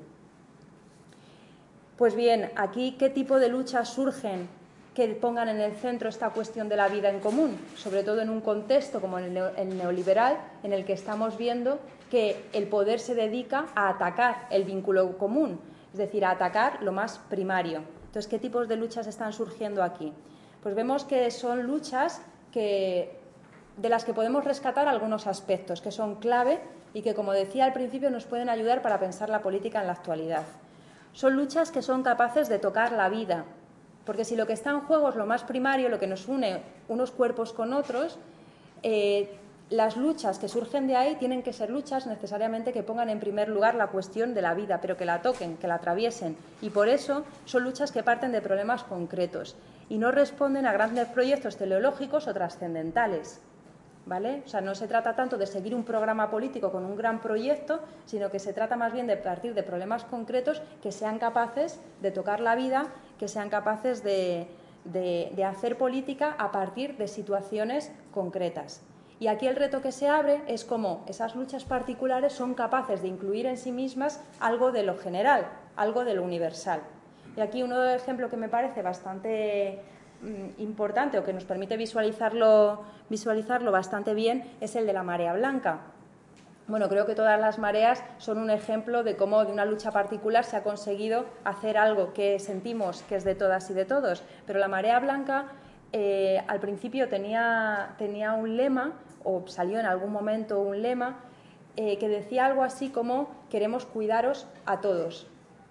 Pues bien, aquí, ¿qué tipo de luchas surgen que pongan en el centro esta cuestión de la vida en común? Sobre todo en un contexto como el neoliberal, en el que estamos viendo que el poder se dedica a atacar el vínculo común, es decir, a atacar lo más primario. Entonces, ¿qué tipos de luchas están surgiendo aquí? Pues vemos que son luchas que, de las que podemos rescatar algunos aspectos que son clave y que, como decía al principio, nos pueden ayudar para pensar la política en la actualidad. Son luchas que son capaces de tocar la vida, porque si lo que está en juego es lo más primario, lo que nos une unos cuerpos con otros, eh, las luchas que surgen de ahí tienen que ser luchas necesariamente que pongan en primer lugar la cuestión de la vida, pero que la toquen, que la atraviesen. Y por eso son luchas que parten de problemas concretos y no responden a grandes proyectos teleológicos o trascendentales, ¿vale? O sea, no se trata tanto de seguir un programa político con un gran proyecto, sino que se trata más bien de partir de problemas concretos que sean capaces de tocar la vida, que sean capaces de, de, de hacer política a partir de situaciones concretas. Y aquí el reto que se abre es cómo esas luchas particulares son capaces de incluir en sí mismas algo de lo general, algo de lo universal. Y aquí uno de los ejemplos que me parece bastante mm, importante o que nos permite visualizarlo, visualizarlo bastante bien es el de la marea blanca. Bueno, creo que todas las mareas son un ejemplo de cómo de una lucha particular se ha conseguido hacer algo que sentimos que es de todas y de todos, pero la marea blanca eh, al principio tenía, tenía un lema, o salió en algún momento un lema, eh, que decía algo así como queremos cuidaros a todos.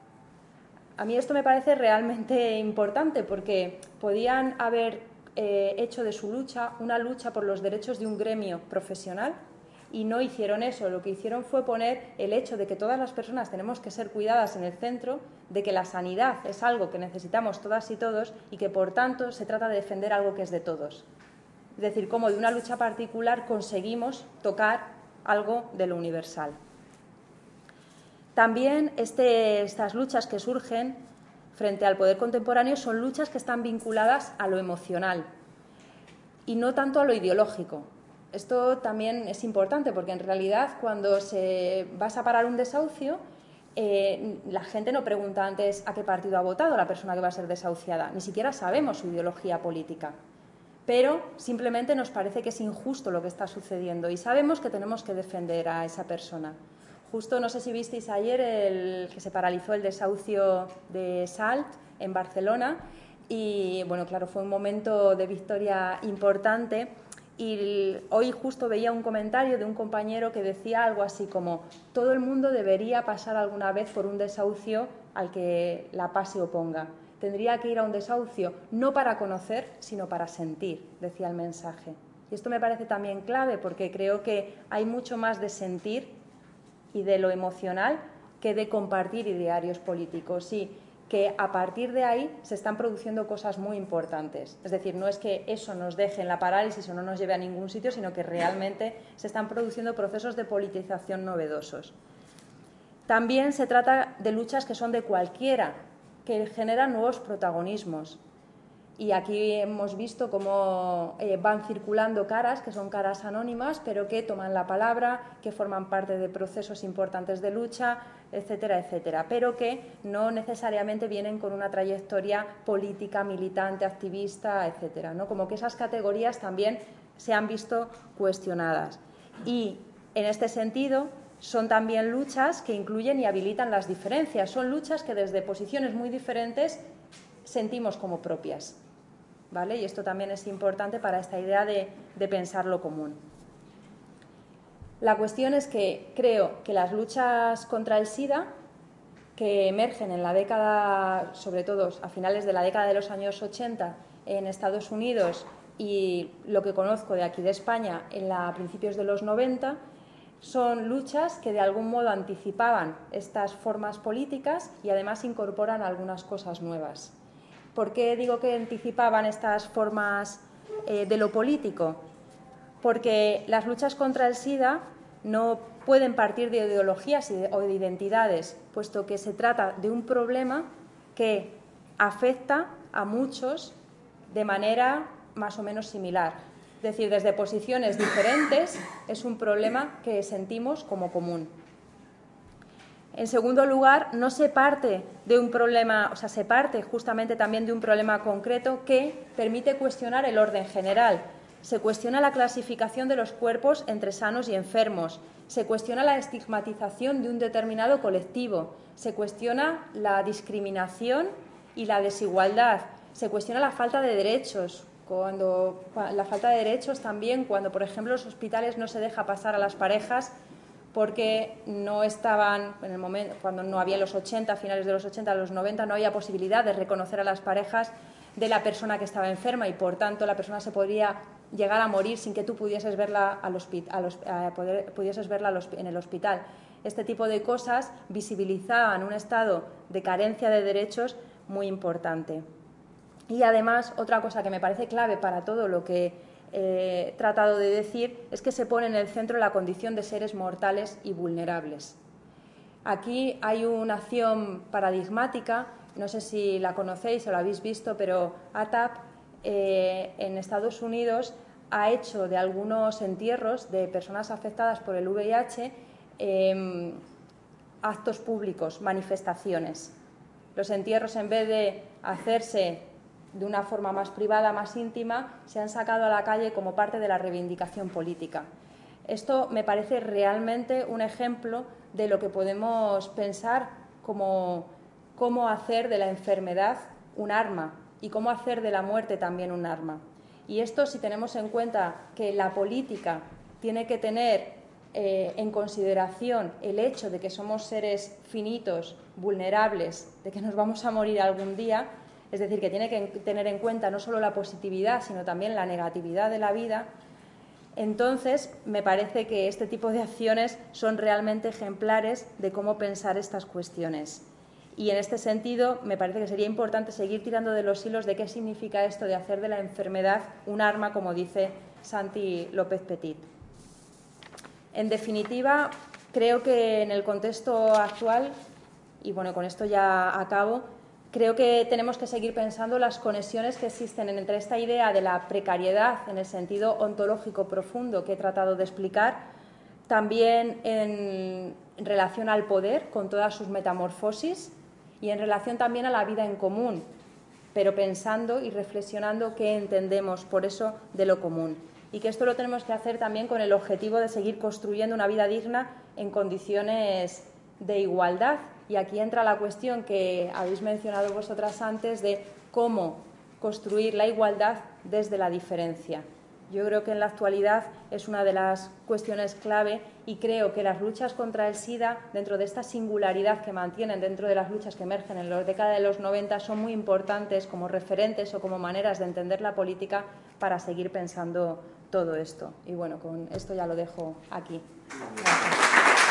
A mí esto me parece realmente importante porque podían haber eh, hecho de su lucha una lucha por los derechos de un gremio profesional y no hicieron eso. Lo que hicieron fue poner el hecho de que todas las personas tenemos que ser cuidadas en el centro, de que la sanidad es algo que necesitamos todas y todos y que, por tanto, se trata de defender algo que es de todos. Es decir, cómo de una lucha particular conseguimos tocar algo de lo universal. También este, estas luchas que surgen frente al poder contemporáneo son luchas que están vinculadas a lo emocional y no tanto a lo ideológico. Esto también es importante porque en realidad cuando se vas a parar un desahucio, eh, la gente no pregunta antes a qué partido ha votado la persona que va a ser desahuciada, ni siquiera sabemos su ideología política. Pero simplemente nos parece que es injusto lo que está sucediendo y sabemos que tenemos que defender a esa persona. justo no sé si visteis ayer el, que se paralizó el desahucio de Salt en Barcelona y, bueno, claro, fue un momento de victoria importante y hoy justo veía un comentario de un compañero que decía algo así como todo el mundo debería pasar alguna vez por un desahucio al que la paz se oponga. Tendría que ir a un desahucio no para conocer, sino para sentir, decía el mensaje. Y esto me parece también clave porque creo que hay mucho más de sentir y de lo emocional que de compartir idearios políticos y que a partir de ahí se están produciendo cosas muy importantes. Es decir, no es que eso nos deje en la parálisis o no nos lleve a ningún sitio, sino que realmente se están produciendo procesos de politización novedosos. También se trata de luchas que son de cualquiera, que generan nuevos protagonismos. Y aquí hemos visto cómo eh, van circulando caras, que son caras anónimas, pero que toman la palabra, que forman parte de procesos importantes de lucha, etcétera, etcétera, pero que no necesariamente vienen con una trayectoria política, militante, activista, etcétera, ¿no? Como que esas categorías también se han visto cuestionadas. Y en este sentido son también luchas que incluyen y habilitan las diferencias, son luchas que desde posiciones muy diferentes sentimos como propias. ¿Vale? Y esto también es importante para esta idea de, de pensar lo común. La cuestión es que creo que las luchas contra el SIDA, que emergen en la década, sobre todo a finales de la década de los años ochenta en Estados Unidos y lo que conozco de aquí de España en la, a principios de los noventa, son luchas que de algún modo anticipaban estas formas políticas y además incorporan algunas cosas nuevas. ¿Por qué digo que anticipaban estas formas eh, de lo político? Porque las luchas contra el SIDA no pueden partir de ideologías o de identidades, puesto que se trata de un problema que afecta a muchos de manera más o menos similar. Es decir, desde posiciones diferentes es un problema que sentimos como común. En segundo lugar, no se parte de un problema, o sea, se parte justamente también de un problema concreto que permite cuestionar el orden general. Se cuestiona la clasificación de los cuerpos entre sanos y enfermos, se cuestiona la estigmatización de un determinado colectivo, se cuestiona la discriminación y la desigualdad, se cuestiona la falta de derechos, cuando, la falta de derechos también cuando, por ejemplo, en los hospitales no se deja pasar a las parejas porque no estaban, en el momento, cuando no había los ochenta, a finales de los ochenta, los noventa, no había posibilidad de reconocer a las parejas de la persona que estaba enferma y, por tanto, la persona se podría llegar a morir sin que tú pudieses verla, al hospital, a poder, pudieses verla en el hospital. Este tipo de cosas visibilizaban un estado de carencia de derechos muy importante. Y, además, otra cosa que me parece clave para todo lo que he tratado de decir es que se pone en el centro la condición de seres mortales y vulnerables. Aquí hay una acción paradigmática, no sé si la conocéis o la habéis visto, pero A T A P eh, en Estados Unidos ha hecho de algunos entierros de personas afectadas por el V I H eh, actos públicos, manifestaciones. Los entierros, en vez de hacerse de una forma más privada, más íntima, se han sacado a la calle como parte de la reivindicación política. Esto me parece realmente un ejemplo de lo que podemos pensar como cómo hacer de la enfermedad un arma y cómo hacer de la muerte también un arma. Y esto, si tenemos en cuenta que la política tiene que tener eh, en consideración el hecho de que somos seres finitos, vulnerables, de que nos vamos a morir algún día, es decir, que tiene que tener en cuenta no solo la positividad, sino también la negatividad de la vida, entonces me parece que este tipo de acciones son realmente ejemplares de cómo pensar estas cuestiones. Y en este sentido me parece que sería importante seguir tirando de los hilos de qué significa esto de hacer de la enfermedad un arma, como dice Santi López Petit. En definitiva, creo que en el contexto actual, y bueno, con esto ya acabo, creo que tenemos que seguir pensando las conexiones que existen entre esta idea de la precariedad en el sentido ontológico profundo que he tratado de explicar, también en relación al poder con todas sus metamorfosis y en relación también a la vida en común, pero pensando y reflexionando qué entendemos por eso de lo común. Y que esto lo tenemos que hacer también con el objetivo de seguir construyendo una vida digna en condiciones de igualdad. Y aquí entra la cuestión que habéis mencionado vosotras antes de cómo construir la igualdad desde la diferencia. Yo creo que en la actualidad es una de las cuestiones clave y creo que las luchas contra el SIDA, dentro de esta singularidad que mantienen dentro de las luchas que emergen en la década de los noventa, son muy importantes como referentes o como maneras de entender la política para seguir pensando todo esto. Y bueno, con esto ya lo dejo aquí. Gracias.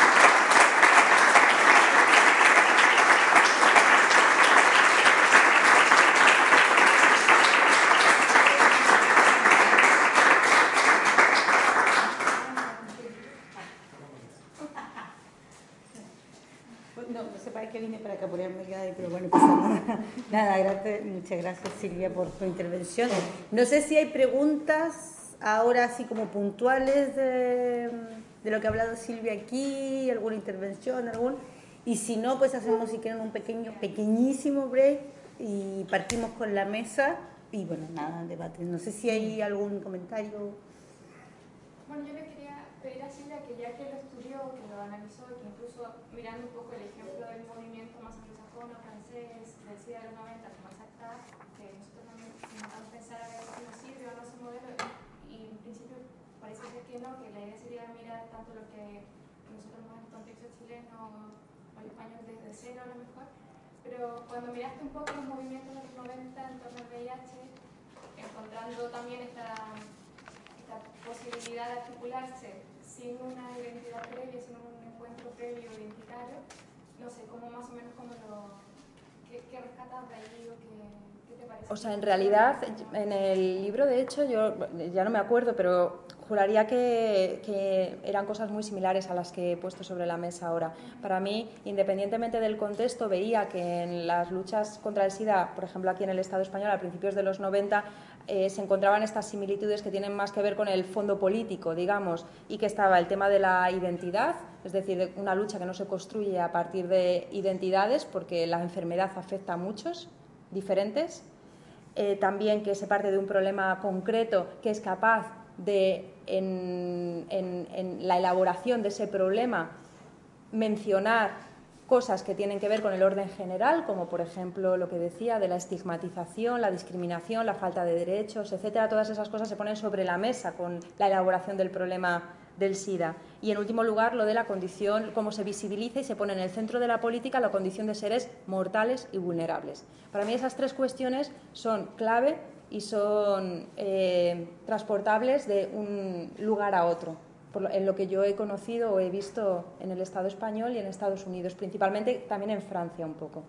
No, no sé para qué vine para acá ponerme ahí, pero bueno, pues nada, nada gracias, muchas gracias Silvia por tu intervención. No sé si hay preguntas ahora así como puntuales de, de lo que ha hablado Silvia aquí, alguna intervención, algún, y si no, pues hacemos si quieren un pequeño, pequeñísimo break y partimos con la mesa y bueno, nada, debate. No sé si hay algún comentario. Bueno, yo le quería pedir a Silvia que ya que lo estudió, que lo analizó y que incluso mirando un poco el ejemplo del movimiento más anglosajón francés del SIDA de los noventa, como es ACTA, que nosotros también intentamos pensar a ver si nos sirve o no ese modelo, y en principio parece ser que no, que la idea sería mirar tanto lo que nosotros más en el contexto chileno o el español desde cero a lo mejor, pero cuando miraste un poco los movimientos de los noventa en torno al V I H, encontrando también esta la posibilidad de articularse sin una identidad previa, sin un encuentro previo identitario, no sé, cómo más o menos cómo lo, qué, qué rescatas de ahí o qué, qué te parece. O sea, en realidad, en el libro, de hecho, yo ya no me acuerdo, pero juraría que, que eran cosas muy similares a las que he puesto sobre la mesa ahora. Para mí, independientemente del contexto, veía que en las luchas contra el SIDA, por ejemplo, aquí en el Estado español, a principios de los noventa, eh, se encontraban estas similitudes que tienen más que ver con el fondo político, digamos, y que estaba el tema de la identidad, es decir, de una lucha que no se construye a partir de identidades, porque la enfermedad afecta a muchos diferentes. Eh, también que se parte de un problema concreto que es capaz de, en, en, en la elaboración de ese problema, mencionar cosas que tienen que ver con el orden general, como por ejemplo lo que decía de la estigmatización, la discriminación, la falta de derechos, etcétera. Todas esas cosas se ponen sobre la mesa con la elaboración del problema del SIDA. Y en último lugar, lo de la condición, cómo se visibiliza y se pone en el centro de la política la condición de seres mortales y vulnerables. Para mí esas tres cuestiones son clave y son eh, transportables de un lugar a otro, por lo, en lo que yo he conocido o he visto en el Estado español y en Estados Unidos, principalmente también en Francia un poco.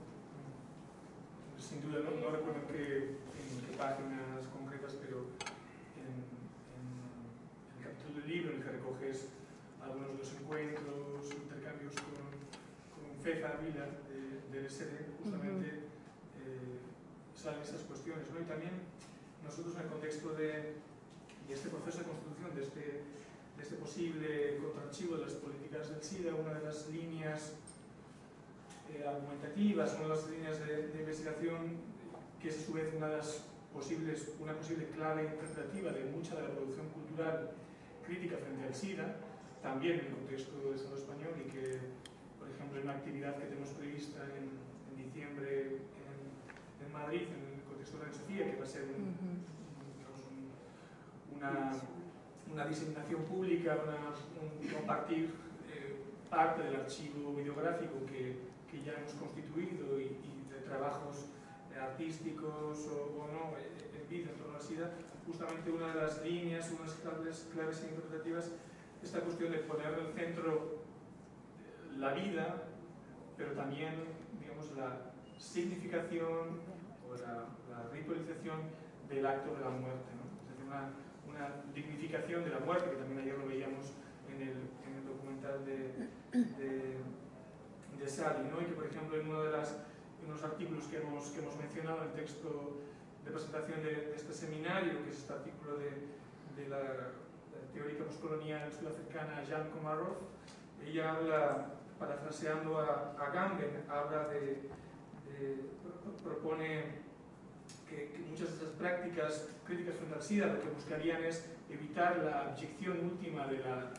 Sin duda, no, no recuerdo en qué, en qué páginas concretas, pero en, en el capítulo del libro en el que recoges algunos de los encuentros, intercambios con, con Fefa Vila de, de L S D, justamente uh-huh. eh, salen esas cuestiones, ¿no? Y también nosotros en el contexto de, de este proceso de constitución, de este, de este posible contraarchivo de las políticas del SIDA, una de las líneas eh, argumentativas, una de las líneas de, de investigación, que es a su vez una, de las posibles, una posible clave interpretativa de mucha de la producción cultural crítica frente al SIDA, también en el contexto del Estado español, y que, por ejemplo, en una actividad que tenemos prevista en, en diciembre en, en Madrid, en el contexto de la Sofía, que va a ser un, un, digamos, un, una, una diseminación pública, una, un compartir eh, parte del archivo videográfico que, que ya hemos constituido y, y de trabajos eh, artísticos o, o no eh, en vida en torno al SIDA. Justamente una de las líneas, unas claves, claves interpretativas, esta cuestión de poner en el centro la vida, pero también, digamos, la significación o la, la ritualización del acto de la muerte, ¿no? Es decir, una, una dignificación de la muerte, que también ayer lo veíamos en el, en el documental de, de, de Sally, ¿no? Y que, por ejemplo, en uno de las, en unos artículos que hemos, que hemos mencionado, el texto de presentación de, de este seminario, que es este artículo de, de la, la teórica postcolonial sudafricana Jan Komarov, ella habla, parafraseando a, a Gamben, habla de, de propone que, que muchas de esas prácticas críticas frente al SIDA lo que buscarían es evitar la abyección última de la, de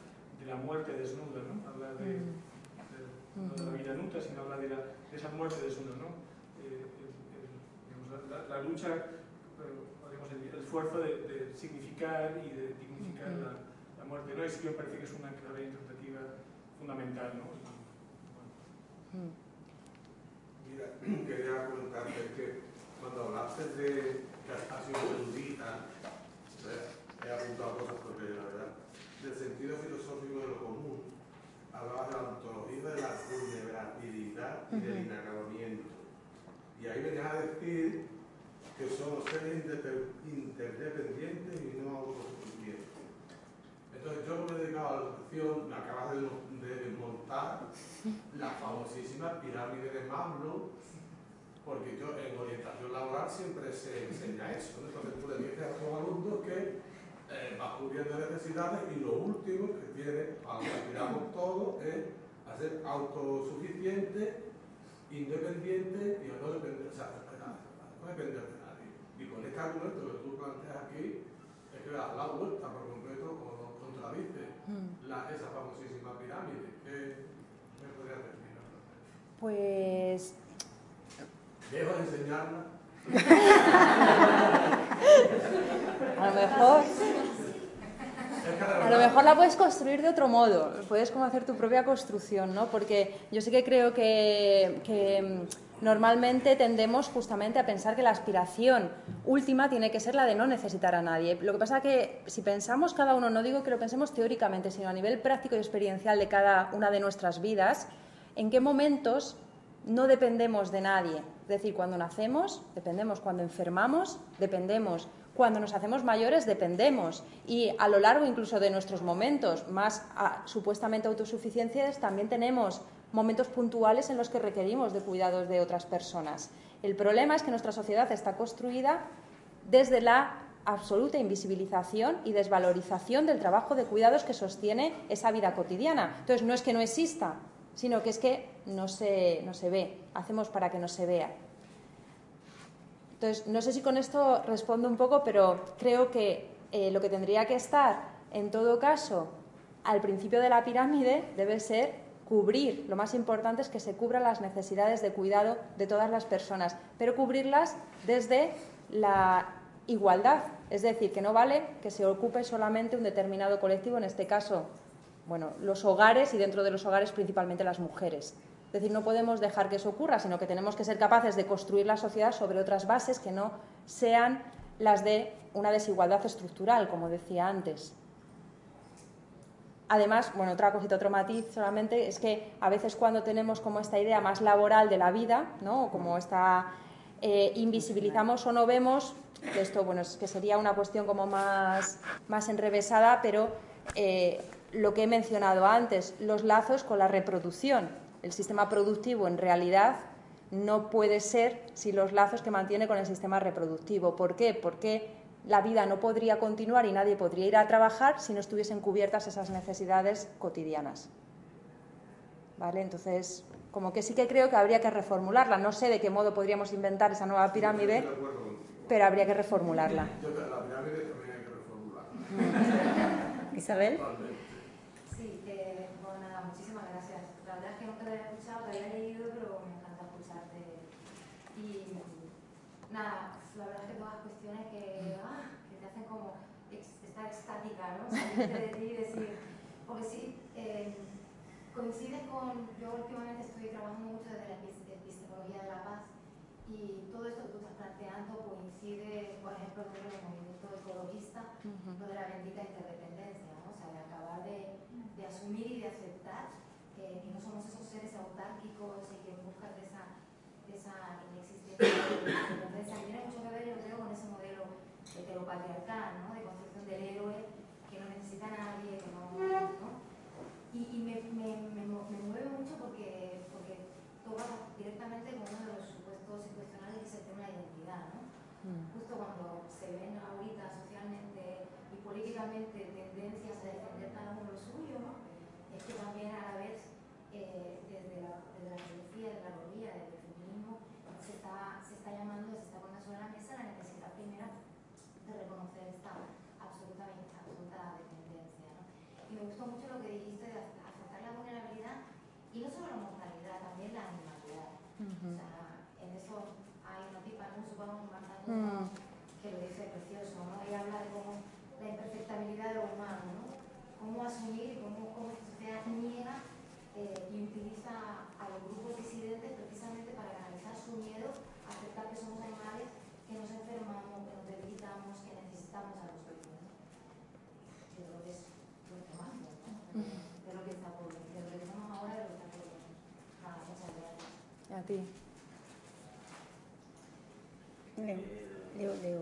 la muerte desnuda, ¿no? Habla de, de, no de la vida nuda, sino habla de, la, de esa muerte desnuda, ¿no? Eh, el, el, digamos, la, la, la lucha, digamos, el, el esfuerzo de, de significar y de dignificar la, la muerte, ¿no? Y sí que me parece que es una clave interpretativa fundamental, ¿no? Bueno. Mira, quería comentarte que cuando hablaste de que has sido erudita, he apuntado cosas porque la verdad, del sentido filosófico de lo común, hablabas de la ontología de la vulnerabilidad y del inacabamiento. Y ahí venías a decir que somos seres interdependientes y no autosuficientes. Entonces yo me he dedicado a la educación, me acabas de, de desmontar la famosísima pirámide de Maslow, porque yo en orientación laboral siempre se enseña eso, ¿no? Entonces tú le dices a tus alumnos que eh, vas cubriendo necesidades y lo último que tiene, a lo que aspiramos todos, es a ser autosuficiente, independiente y a no depender, o sea, no depender de nadie. Y con este argumento que tú planteas aquí, es que das la vuelta por completo o contradice la, esa famosísima pirámide. ¿Qué me podrías decir? Pues... ¿Dejo de enseñarla? A lo mejor... A lo mejor la puedes construir de otro modo, puedes como hacer tu propia construcción, ¿no? Porque yo sí que creo que, que normalmente tendemos justamente a pensar que la aspiración última tiene que ser la de no necesitar a nadie. Lo que pasa es que si pensamos cada uno, no digo que lo pensemos teóricamente, sino a nivel práctico y experiencial de cada una de nuestras vidas, ¿en qué momentos no dependemos de nadie? Es decir, cuando nacemos, dependemos, cuando enfermamos, dependemos, cuando nos hacemos mayores, dependemos, y a lo largo incluso de nuestros momentos más a, supuestamente autosuficientes, también tenemos momentos puntuales en los que requerimos de cuidados de otras personas. El problema es que nuestra sociedad está construida desde la absoluta invisibilización y desvalorización del trabajo de cuidados que sostiene esa vida cotidiana. Entonces, no es que no exista, sino que es que no se, no se ve, hacemos para que no se vea. Entonces, no sé si con esto respondo un poco, pero creo que eh, lo que tendría que estar, en todo caso, al principio de la pirámide debe ser cubrir. Lo más importante es que se cubran las necesidades de cuidado de todas las personas, pero cubrirlas desde la igualdad. Es decir, que no vale que se ocupe solamente un determinado colectivo, en este caso, bueno, los hogares, y dentro de los hogares principalmente las mujeres. Es decir, no podemos dejar que eso ocurra, sino que tenemos que ser capaces de construir la sociedad sobre otras bases que no sean las de una desigualdad estructural, como decía antes. Además, bueno, otra cosita, otro matiz solamente, es que a veces cuando tenemos como esta idea más laboral de la vida, ¿no? Como esta eh, invisibilizamos o no vemos, que esto, bueno, es que sería una cuestión como más, más enrevesada, pero eh, lo que he mencionado antes, los lazos con la reproducción. El sistema productivo en realidad no puede ser sin los lazos que mantiene con el sistema reproductivo. ¿Por qué? Porque la vida no podría continuar y nadie podría ir a trabajar si no estuviesen cubiertas esas necesidades cotidianas. ¿Vale? Entonces, como que sí que creo que habría que reformularla. No sé de qué modo podríamos inventar esa nueva pirámide, pero habría que reformularla. Yo creo que la pirámide también hay que reformularla. Isabel. Sí, eh, bueno, nada, muchísimas gracias. La verdad es que nunca te había escuchado, te había leído, pero me encanta escucharte. Y nada, la verdad es que todas las cuestiones que, ah, que te hacen como ex, estar extática, ¿no? Salirte de ti y decir, porque sí, eh, coincides con, yo últimamente estoy trabajando mucho desde la epistemología de la paz y todo esto que tú estás planteando coincide, por ejemplo, con el movimiento ecologista, uh-huh. Lo de la bendita interdependencia, ¿no? O sea, de acabar de, de asumir y de aceptar que, que no somos esos seres autárquicos y que buscan de esa, de esa inexistencia de interdependencia, que tiene mucho que ver, yo creo, con ese modelo heteropatriarcal, ¿no? De construcción del héroe, que no necesita a nadie, que no... ¿no? Y, y me, me, me, me mueve mucho porque, porque toca directamente con uno de los supuestos incuestionables, que es el tema de la identidad, ¿no? Mm. Justo cuando se ven ahorita socialmente y políticamente tendencias a defender cada uno lo suyo, ¿no? Es que también a la vez, eh, desde, la, desde la filosofía, de la teoría, desde el feminismo, se está, se está llamando, se está poniendo sobre la mesa la necesidad primera de reconocer esta absoluta, absoluta dependencia, ¿no? Y me gustó mucho lo que dijiste Alfonso Pabón Martano, Mm. que lo dice precioso, ¿no? Y habla de cómo la imperfectibilidad de lo humano, ¿no? Cómo asumir y cómo, cómo esta sociedad niega eh, y utiliza a los grupos disidentes precisamente para canalizar su miedo a aceptar que somos animales, que nos enfermamos, que nos debilitamos, que necesitamos a los otros, ¿no? Yo creo que es lo que más, ¿no? De lo que está por venir, de lo que tenemos ahora y de lo que está por venir. Nada, muchas gracias. A ti. Leo, Leo, Leo.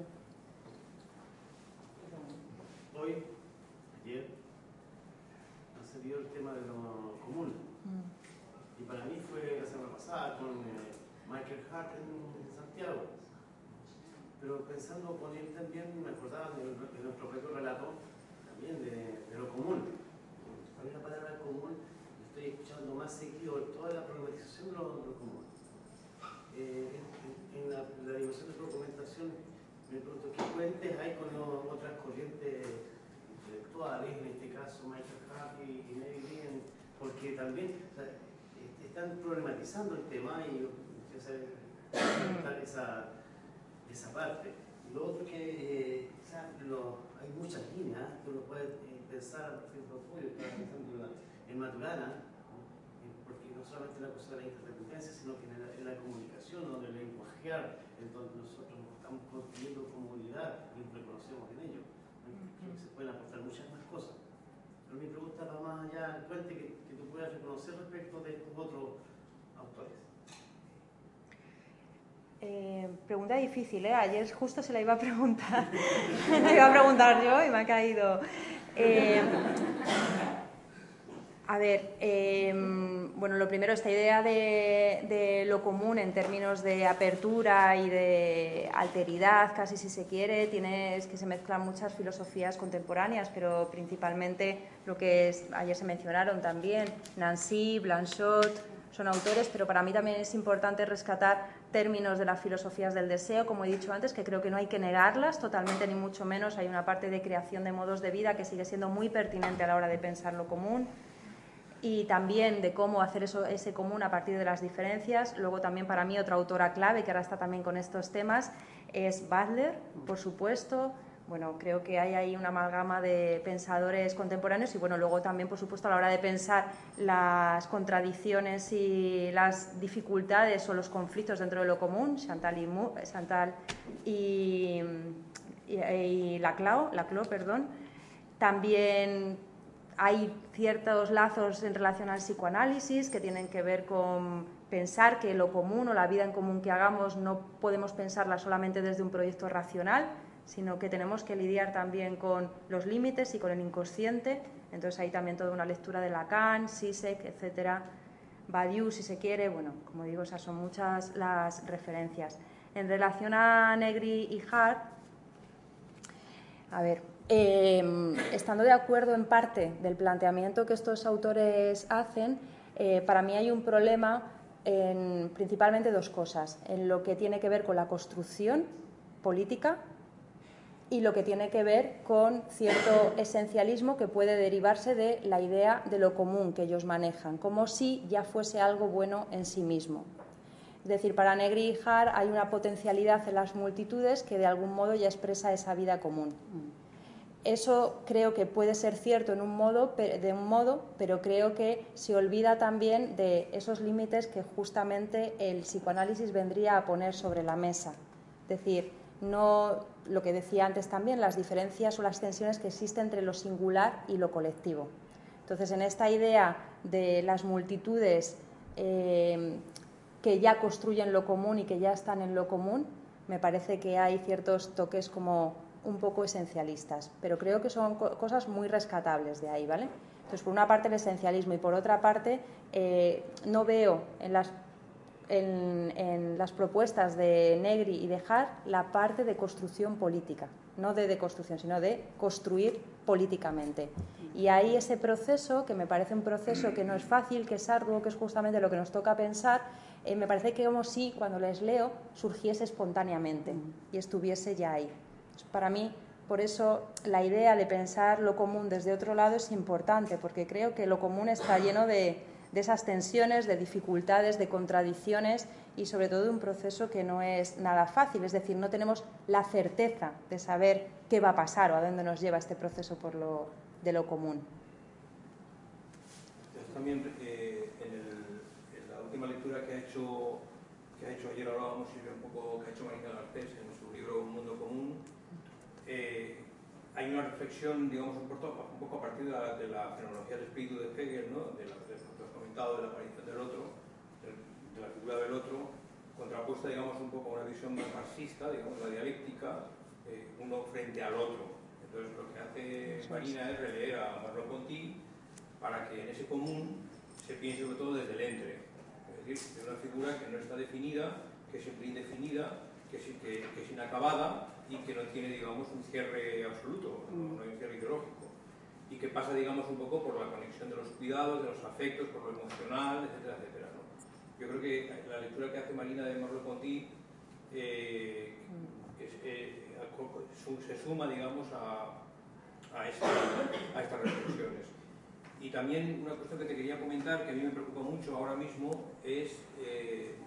Hoy, ayer, ha salido el tema de lo común. Mm. Y para mí fue la semana pasada con eh, Michael Hart en Santiago. Pero pensando con él también, me acordaba de, de nuestro propio relato, también de, de lo común. Para mí la palabra común, la estoy escuchando más seguido, toda la problematización de lo, de lo común. Eh, en, en la, la dimensión de documentación, me pregunto qué puentes hay con los, otras corrientes intelectuales, en este caso Michael Hart y, y Mary Green, porque también o sea, están problematizando el tema y yo quisiera saber esa, esa parte. Lo otro que eh, o sea, lo, hay muchas líneas que uno puede eh, pensar, por ejemplo, yo estaba pensando en, la, en Maturana, ¿no? Porque no solamente la cosa de la interdependencia, sino que en la, en la comunicación, donde el lenguajear, entonces nosotros nos estamos construyendo comunidad y nos reconocemos en ello. Creo que se pueden aportar muchas más cosas. Pero mi pregunta va más allá del puente que, que tú puedas reconocer respecto de estos otros autores. Eh, pregunta difícil, ¿eh? Ayer justo se la iba a preguntar. La iba a preguntar yo y me ha caído. Eh, a ver, eh, bueno, lo primero, esta idea de, de lo común en términos de apertura y de alteridad, casi si se quiere, tiene, es que se mezclan muchas filosofías contemporáneas, pero principalmente lo que es, ayer se mencionaron también, Nancy, Blanchot, son autores, pero para mí también es importante rescatar términos de las filosofías del deseo, como he dicho antes, que creo que no hay que negarlas totalmente, ni mucho menos. Hay una parte de creación de modos de vida que sigue siendo muy pertinente a la hora de pensar lo común, y también de cómo hacer eso, ese común a partir de las diferencias. Luego también para mí otra autora clave, que ahora está también con estos temas, es Butler, por supuesto. Bueno, creo que hay ahí una amalgama de pensadores contemporáneos y bueno, luego también, por supuesto, a la hora de pensar las contradicciones y las dificultades o los conflictos dentro de lo común, Chantal y, Mu, Chantal y, y, y Laclau, Laclau, perdón. También hay ciertos lazos en relación al psicoanálisis que tienen que ver con pensar que lo común o la vida en común que hagamos no podemos pensarla solamente desde un proyecto racional, sino que tenemos que lidiar también con los límites y con el inconsciente. Entonces hay también toda una lectura de Lacan, Zizek, etcétera, Badiou, si se quiere. Bueno, como digo, esas son muchas las referencias. En relación a Negri y Hart, a ver, eh, estando de acuerdo en parte del planteamiento que estos autores hacen, eh, para mí hay un problema en principalmente dos cosas, en lo que tiene que ver con la construcción política y lo que tiene que ver con cierto esencialismo que puede derivarse de la idea de lo común que ellos manejan, como si ya fuese algo bueno en sí mismo. Es decir, para Negri y Hart hay una potencialidad en las multitudes que de algún modo ya expresa esa vida común. Eso creo que puede ser cierto en un modo, de un modo, pero creo que se olvida también de esos límites que justamente el psicoanálisis vendría a poner sobre la mesa. Es decir, no, lo que decía antes también, las diferencias o las tensiones que existen entre lo singular y lo colectivo. Entonces, en esta idea de las multitudes eh, que ya construyen lo común y que ya están en lo común, me parece que hay ciertos toques como un poco esencialistas, pero creo que son co cosas muy rescatables de ahí, ¿vale? Entonces, por una parte el esencialismo y por otra parte eh, no veo en las, en, en las propuestas de Negri y de Hart la parte de construcción política, no de deconstrucción, sino de construir políticamente. Y ahí ese proceso, que me parece un proceso que no es fácil, que es arduo, que es justamente lo que nos toca pensar, eh, me parece que como si cuando les leo surgiese espontáneamente y estuviese ya ahí. Para mí, por eso, la idea de pensar lo común desde otro lado es importante, porque creo que lo común está lleno de, de esas tensiones, de dificultades, de contradicciones y sobre todo de un proceso que no es nada fácil, es decir, no tenemos la certeza de saber qué va a pasar o a dónde nos lleva este proceso por lo, de lo común. También eh, en, el, en la última lectura que ha hecho, que ha hecho ayer hablábamos un poco, que ha hecho Marina Garcés en su libro Un mundo común, eh, hay una reflexión, digamos, un poco, un poco a partir de la, de la fenomenología del espíritu de Hegel, ¿no? de lo que has comentado, de la aparición del otro, de, de la figura del otro, contrapuesta, digamos, un poco a una visión más marxista, digamos, la dialéctica, eh, uno frente al otro. Entonces, lo que hace Marina es releer a Merleau-Ponty para que en ese común se piense sobre todo desde el entre. Es decir, de una figura que no está definida, que es siempre indefinida, que es, que, que es inacabada y que no tiene, digamos, un cierre absoluto, no, no hay un cierre ideológico. Y que pasa, digamos, un poco por la conexión de los cuidados, de los afectos, por lo emocional, etcétera, etcétera, ¿no? Yo creo que la lectura que hace Marina de Merleau-Ponty eh, es, eh, se suma, digamos, a, a, esta, a estas reflexiones. Y también una cuestión que te quería comentar, que a mí me preocupa mucho ahora mismo, es eh,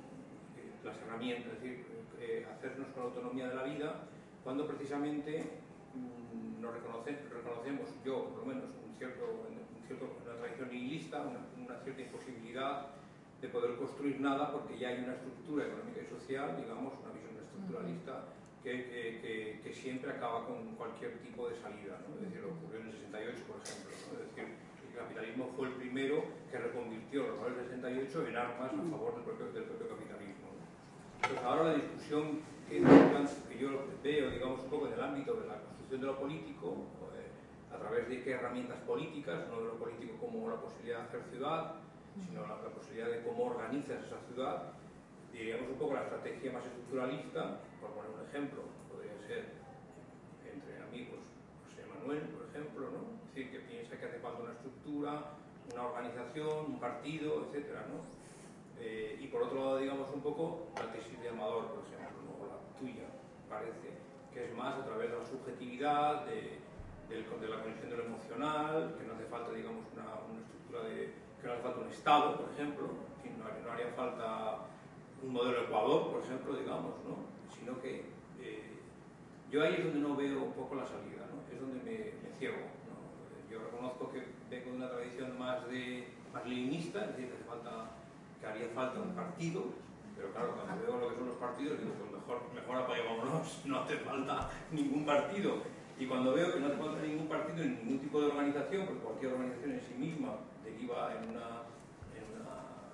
las herramientas, es decir, eh, hacernos con la autonomía de la vida, cuando precisamente mmm, nos reconoce, reconocemos, yo por lo menos, un cierto, un cierto, una tradición nihilista, una, una cierta imposibilidad de poder construir nada, porque ya hay una estructura económica y social, digamos, una visión estructuralista, que, que, que, que siempre acaba con cualquier tipo de salida, ¿no? Es decir, lo ocurrió en el sesenta y ocho, por ejemplo, ¿no? Es decir, el capitalismo fue el primero que reconvirtió los valores del sesenta y ocho en armas a favor del propio, del propio capitalismo, ¿no? Entonces ahora la discusión que, que yo veo, digamos, un poco en el ámbito de la construcción de lo político, eh, a través de qué herramientas políticas, no de lo político como la posibilidad de hacer ciudad, sino la, la posibilidad de cómo organizas esa ciudad, diríamos un poco la estrategia más estructuralista, por poner un ejemplo, podría ser entre amigos José Manuel, por ejemplo, ¿no? Es decir, que piensa que hace falta una estructura, una organización, un partido, etcétera, ¿no? Eh, y por otro lado, digamos un poco la tesis de Amador, por ejemplo, ¿no? O la tuya, parece, que es más a través de la subjetividad, de, de, de la conexión de lo emocional, que no hace falta, digamos, una, una estructura de, que no hace falta un Estado, por ejemplo, que no, no haría falta un modelo Ecuador, por ejemplo, digamos, ¿no? Sino que eh, yo ahí es donde no veo un poco la salida, ¿no? Es donde me, me ciego, ¿no? Yo reconozco que vengo de una tradición más de más leninista, es decir, que hace falta, que haría falta un partido, pero claro, cuando veo lo que son los partidos, digo, pues mejor, mejor apaguémonos, no hace falta ningún partido. Y cuando veo que no hace falta ningún partido ni ningún tipo de organización, porque cualquier organización en sí misma deriva en una, en una,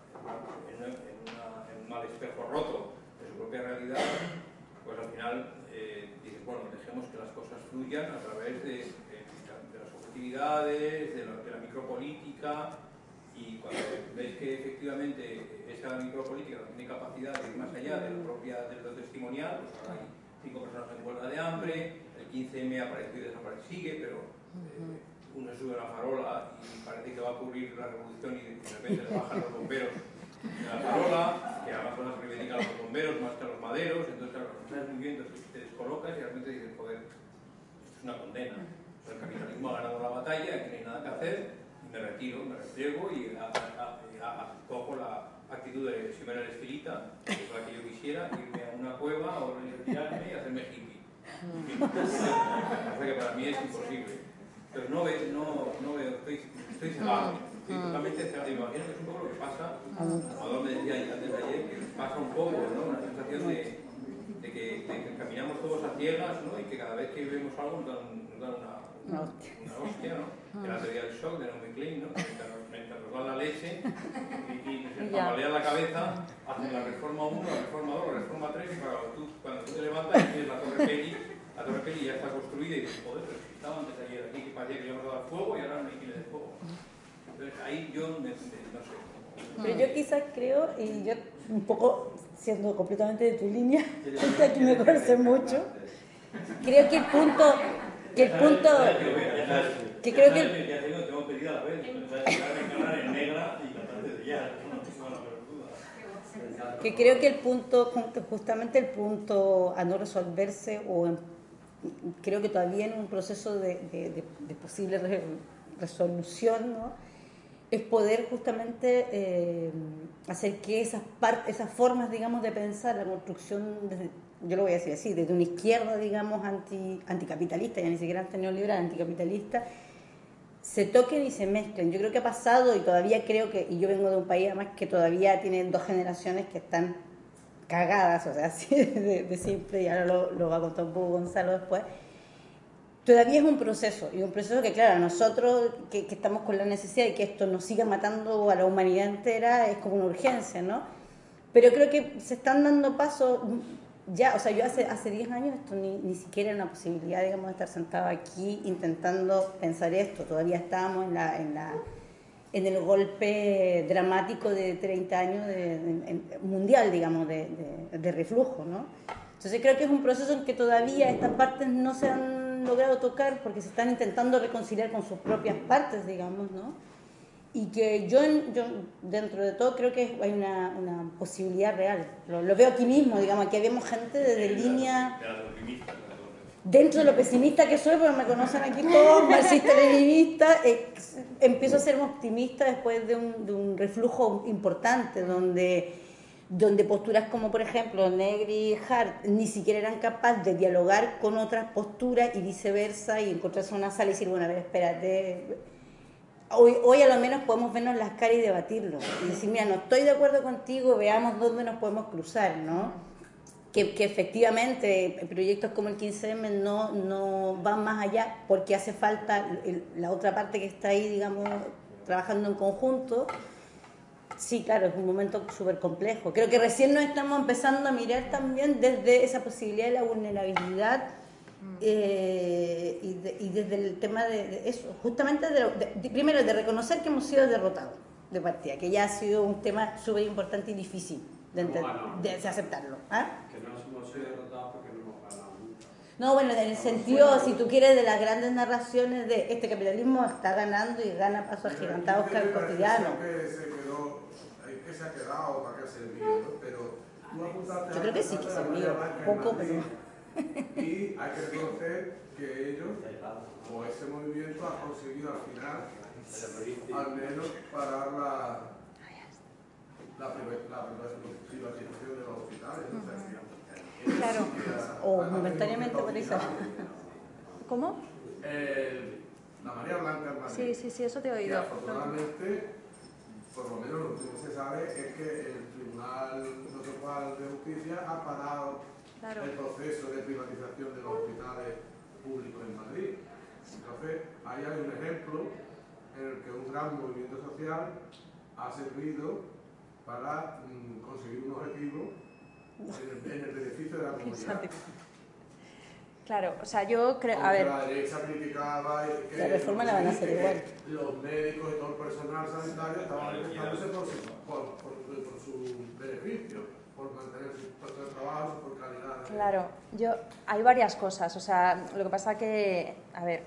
en una, en una en un mal espejo roto de su propia realidad, pues al final eh, dices, bueno, dejemos que las cosas fluyan a través de, de, de las objetividades, de, lo, de la micropolítica, y cuando veis que efectivamente esa micropolítica no tiene capacidad de ir más allá de lo, propia, de lo testimonial, pues ahora hay cinco personas en huelga de hambre, el quince eme apareció y desaparece, sigue, pero eh, uno sube a la farola y parece que va a ocurrir la revolución y de repente le bajan los bomberos de la farola, que además son las que reivindican a los bomberos más que a los maderos, entonces claro, no sabes muy bien, entonces te descolocas y realmente dices, joder, esto es una condena. O sea, el capitalismo ha ganado la batalla, aquí no hay nada que hacer, y me retiro, me repliego y a, a, a, a, cojo la actitud de Ximena Estilita, que es la que yo quisiera, irme a una cueva o retirarme y hacerme hippie. O sea que para mí es imposible. Entonces no veo, no, no veo, estoy, estoy cegado. Sí, totalmente cerrado. Imagino que es un poco lo que pasa, Amador me decía antes de ayer, que pasa un poco, ¿no? Una sensación de, de, que, de que caminamos todos a ciegas, ¿no? Y que cada vez que vemos algo nos dan, nos dan una, una, una hostia, ¿no? Que la teoría del shock de Naomi Klein, ¿no? Mientras nos, mientras nos dan la leche y, y nos tambalean la cabeza, hacen la reforma uno, la reforma dos, la reforma tres, y cuando tú, cuando tú te levantas y tienes la torre Peli, la torre Peli ya está construida y dices, joder, pero si estaba antes de ayer aquí que parecía que íbamos a dar fuego y ahora no hay quien le dé fuego. Entonces ahí yo me, me, no sé. Pero yo quizás creo, y yo un poco siendo completamente de tu línea, que aquí me conoce mucho, creo que el punto, que el punto, que creo que el, tengo pedida a la vez, pensaba en negra y cantar desde ya, que creo que el punto, justamente el punto a no resolverse, o en, creo que todavía en un proceso de, de, de, de posible re, resolución, ¿no? es poder justamente eh, hacer que esas, part, esas formas, digamos, de pensar la construcción, desde, yo lo voy a decir así, desde una izquierda, digamos, anti, anticapitalista, ya ni siquiera antineoliberal, anticapitalista, se toquen y se mezclen. Yo creo que ha pasado y todavía creo que, y yo vengo de un país además que todavía tiene dos generaciones que están cagadas, o sea, así de, de simple, y ahora lo, lo va a contar un poco Gonzalo después. Todavía es un proceso, y un proceso que, claro, nosotros que, que estamos con la necesidad de que esto nos siga matando a la humanidad entera, es como una urgencia, ¿no? Pero creo que se están dando pasos ya, o sea, yo hace hace diez años esto ni, ni siquiera era una posibilidad, digamos, de estar sentado aquí intentando pensar esto. Todavía estábamos en, la, en, la, en el golpe dramático de treinta años de, de, en, mundial, digamos, de, de, de reflujo, ¿no? Entonces creo que es un proceso en que todavía estas partes no se han logrado tocar porque se están intentando reconciliar con sus propias partes, digamos, ¿no? Y que yo, yo dentro de todo creo que hay una, una posibilidad real. Lo, lo veo aquí mismo, digamos, aquí habemos gente desde línea... Dentro de lo pesimista que soy, porque me conocen aquí todos, marxista-leninista, eh, empiezo a ser optimista después de un, de un reflujo importante, donde... donde posturas como, por ejemplo, Negri y Hart ni siquiera eran capaces de dialogar con otras posturas y viceversa, y encontrarse en una sala y decir, bueno, a ver, espérate, hoy, hoy a lo menos podemos vernos las caras y debatirlo, y decir, mira, no estoy de acuerdo contigo, veamos dónde nos podemos cruzar, ¿no? Que, que efectivamente proyectos como el quince eme no, no van más allá, porque hace falta el, la otra parte que está ahí, digamos, trabajando en conjunto. Sí, claro, es un momento súper complejo. Creo que recién nos estamos empezando a mirar también desde esa posibilidad de la vulnerabilidad eh, y, de, y desde el tema de, de eso, justamente, de, de, primero, de reconocer que hemos sido derrotados de partida, que ya ha sido un tema súper importante y difícil de, enter, de, de aceptarlo. ¿Ah? Que no hemos sido derrotados porque no hemos ganado nunca. No, bueno, en el sentido, si tú quieres, de las grandes narraciones de este capitalismo está ganando y gana pasos agigantados cotidianos. Que se ha quedado, para qué ha servido, ¿no? Pero tú apuntaste. Yo creo que sí que sirvió, poco, pero. Y hay que reconocer que ellos, o ese movimiento, ha conseguido al final, al menos, parar la, la, la privatización de los hospitales. Uh-huh. Claro, o momentáneamente por eso. ¿Cómo? Eh, la María Blanca en Madrid. Sí, sí, sí, eso te he oído. Y afortunadamente, por lo menos lo que se sabe es que el Tribunal Municipal de Justicia ha parado claro. el proceso de privatización de los hospitales públicos en Madrid. Entonces, ahí hay un ejemplo en el que un gran movimiento social ha servido para mm, conseguir un objetivo en el, en el beneficio de la comunidad. Claro, o sea, yo creo, a ver... La derecha criticaba que la reforma la van a hacer igual. Los médicos y todo el personal sanitario estaban manifestándose por su, por, por, por su beneficio, por mantener su puesto de trabajo, por calidad. De... Claro, yo, hay varias cosas, o sea, lo que pasa que, a ver,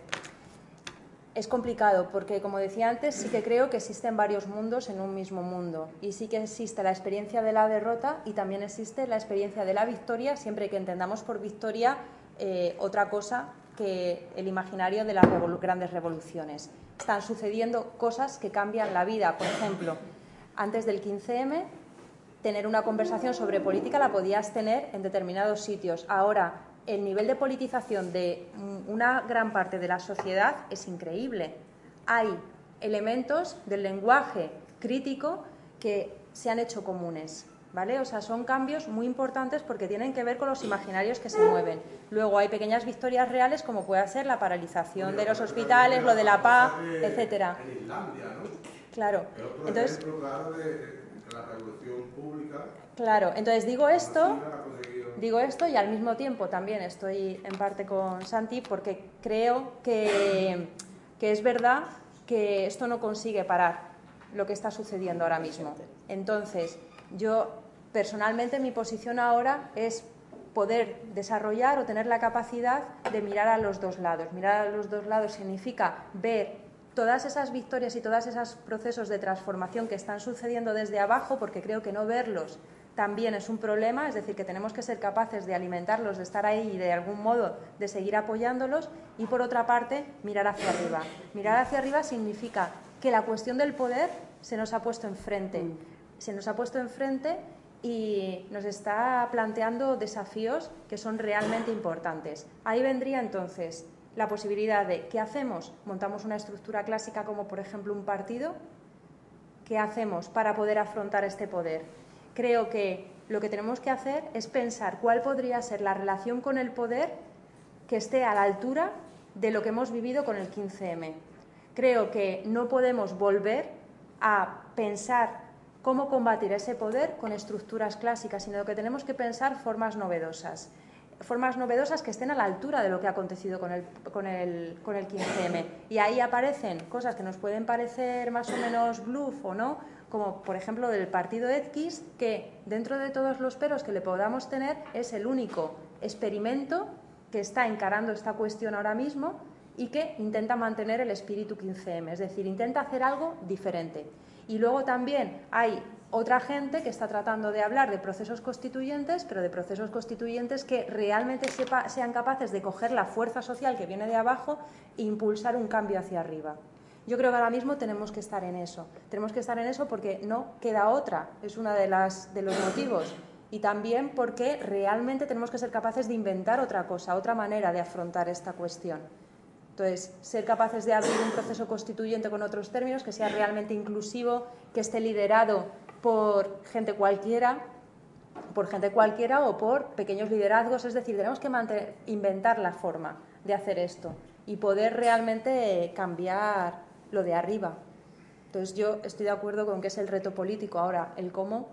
es complicado porque, como decía antes, sí que creo que existen varios mundos en un mismo mundo, y sí que existe la experiencia de la derrota y también existe la experiencia de la victoria, siempre que entendamos por victoria Eh, otra cosa que el imaginario de las revolu- grandes revoluciones. Están sucediendo cosas que cambian la vida. Por ejemplo, antes del quince eme, tener una conversación sobre política la podías tener en determinados sitios. Ahora, el nivel de politización de una gran parte de la sociedad es increíble. Hay elementos del lenguaje crítico que se han hecho comunes, ¿vale? O sea, son cambios muy importantes porque tienen que ver con los imaginarios que se mueven. Luego hay pequeñas victorias reales, como puede ser la paralización de los hospitales, lo de la paz, etcétera. En Islandia, ¿no? Claro. Entonces, claro, de la revolución pública. Claro, entonces digo esto, digo esto y al mismo tiempo también estoy en parte con Santi porque creo que, que es verdad que esto no consigue parar lo que está sucediendo ahora mismo. Entonces, yo personalmente mi posición ahora es poder desarrollar o tener la capacidad de mirar a los dos lados. Mirar a los dos lados significa ver todas esas victorias y todos esos procesos de transformación que están sucediendo desde abajo, porque creo que no verlos también es un problema, es decir, que tenemos que ser capaces de alimentarlos, de estar ahí y de algún modo de seguir apoyándolos, y por otra parte, mirar hacia arriba. Mirar hacia arriba significa que la cuestión del poder se nos ha puesto enfrente. Mm. Se nos ha puesto enfrente y nos está planteando desafíos que son realmente importantes. Ahí vendría entonces la posibilidad de ¿qué hacemos? Montamos una estructura clásica como por ejemplo un partido. ¿Qué hacemos para poder afrontar este poder? Creo que lo que tenemos que hacer es pensar cuál podría ser la relación con el poder que esté a la altura de lo que hemos vivido con el quince eme. Creo que no podemos volver a pensar cómo combatir ese poder con estructuras clásicas, sino que tenemos que pensar formas novedosas. Formas novedosas que estén a la altura de lo que ha acontecido con el, con el, con el quince eme. Y ahí aparecen cosas que nos pueden parecer más o menos bluff o no, como por ejemplo del partido X, que dentro de todos los peros que le podamos tener es el único experimento que está encarando esta cuestión ahora mismo y que intenta mantener el espíritu quince eme, es decir, intenta hacer algo diferente. Y luego también hay otra gente que está tratando de hablar de procesos constituyentes, pero de procesos constituyentes que realmente sepa, sean capaces de coger la fuerza social que viene de abajo e impulsar un cambio hacia arriba. Yo creo que ahora mismo tenemos que estar en eso. Tenemos que estar en eso porque no queda otra, es uno de, las, de los motivos. Y también porque realmente tenemos que ser capaces de inventar otra cosa, otra manera de afrontar esta cuestión. Entonces, ser capaces de abrir un proceso constituyente con otros términos, que sea realmente inclusivo, que esté liderado por gente cualquiera, por gente cualquiera o por pequeños liderazgos. Es decir, tenemos que mantener, inventar la forma de hacer esto y poder realmente cambiar lo de arriba. Entonces, yo estoy de acuerdo con que es el reto político. Ahora, el cómo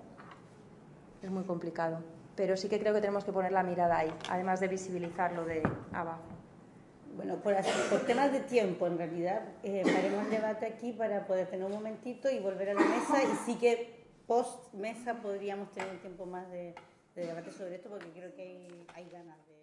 es muy complicado, pero sí que creo que tenemos que poner la mirada ahí, además de visibilizar lo de abajo. Bueno, por, por temas de tiempo, en realidad, eh, haremos el debate aquí para poder tener un momentito y volver a la mesa, y sí que post mesa podríamos tener un tiempo más de, de debate sobre esto, porque creo que hay, hay ganas de...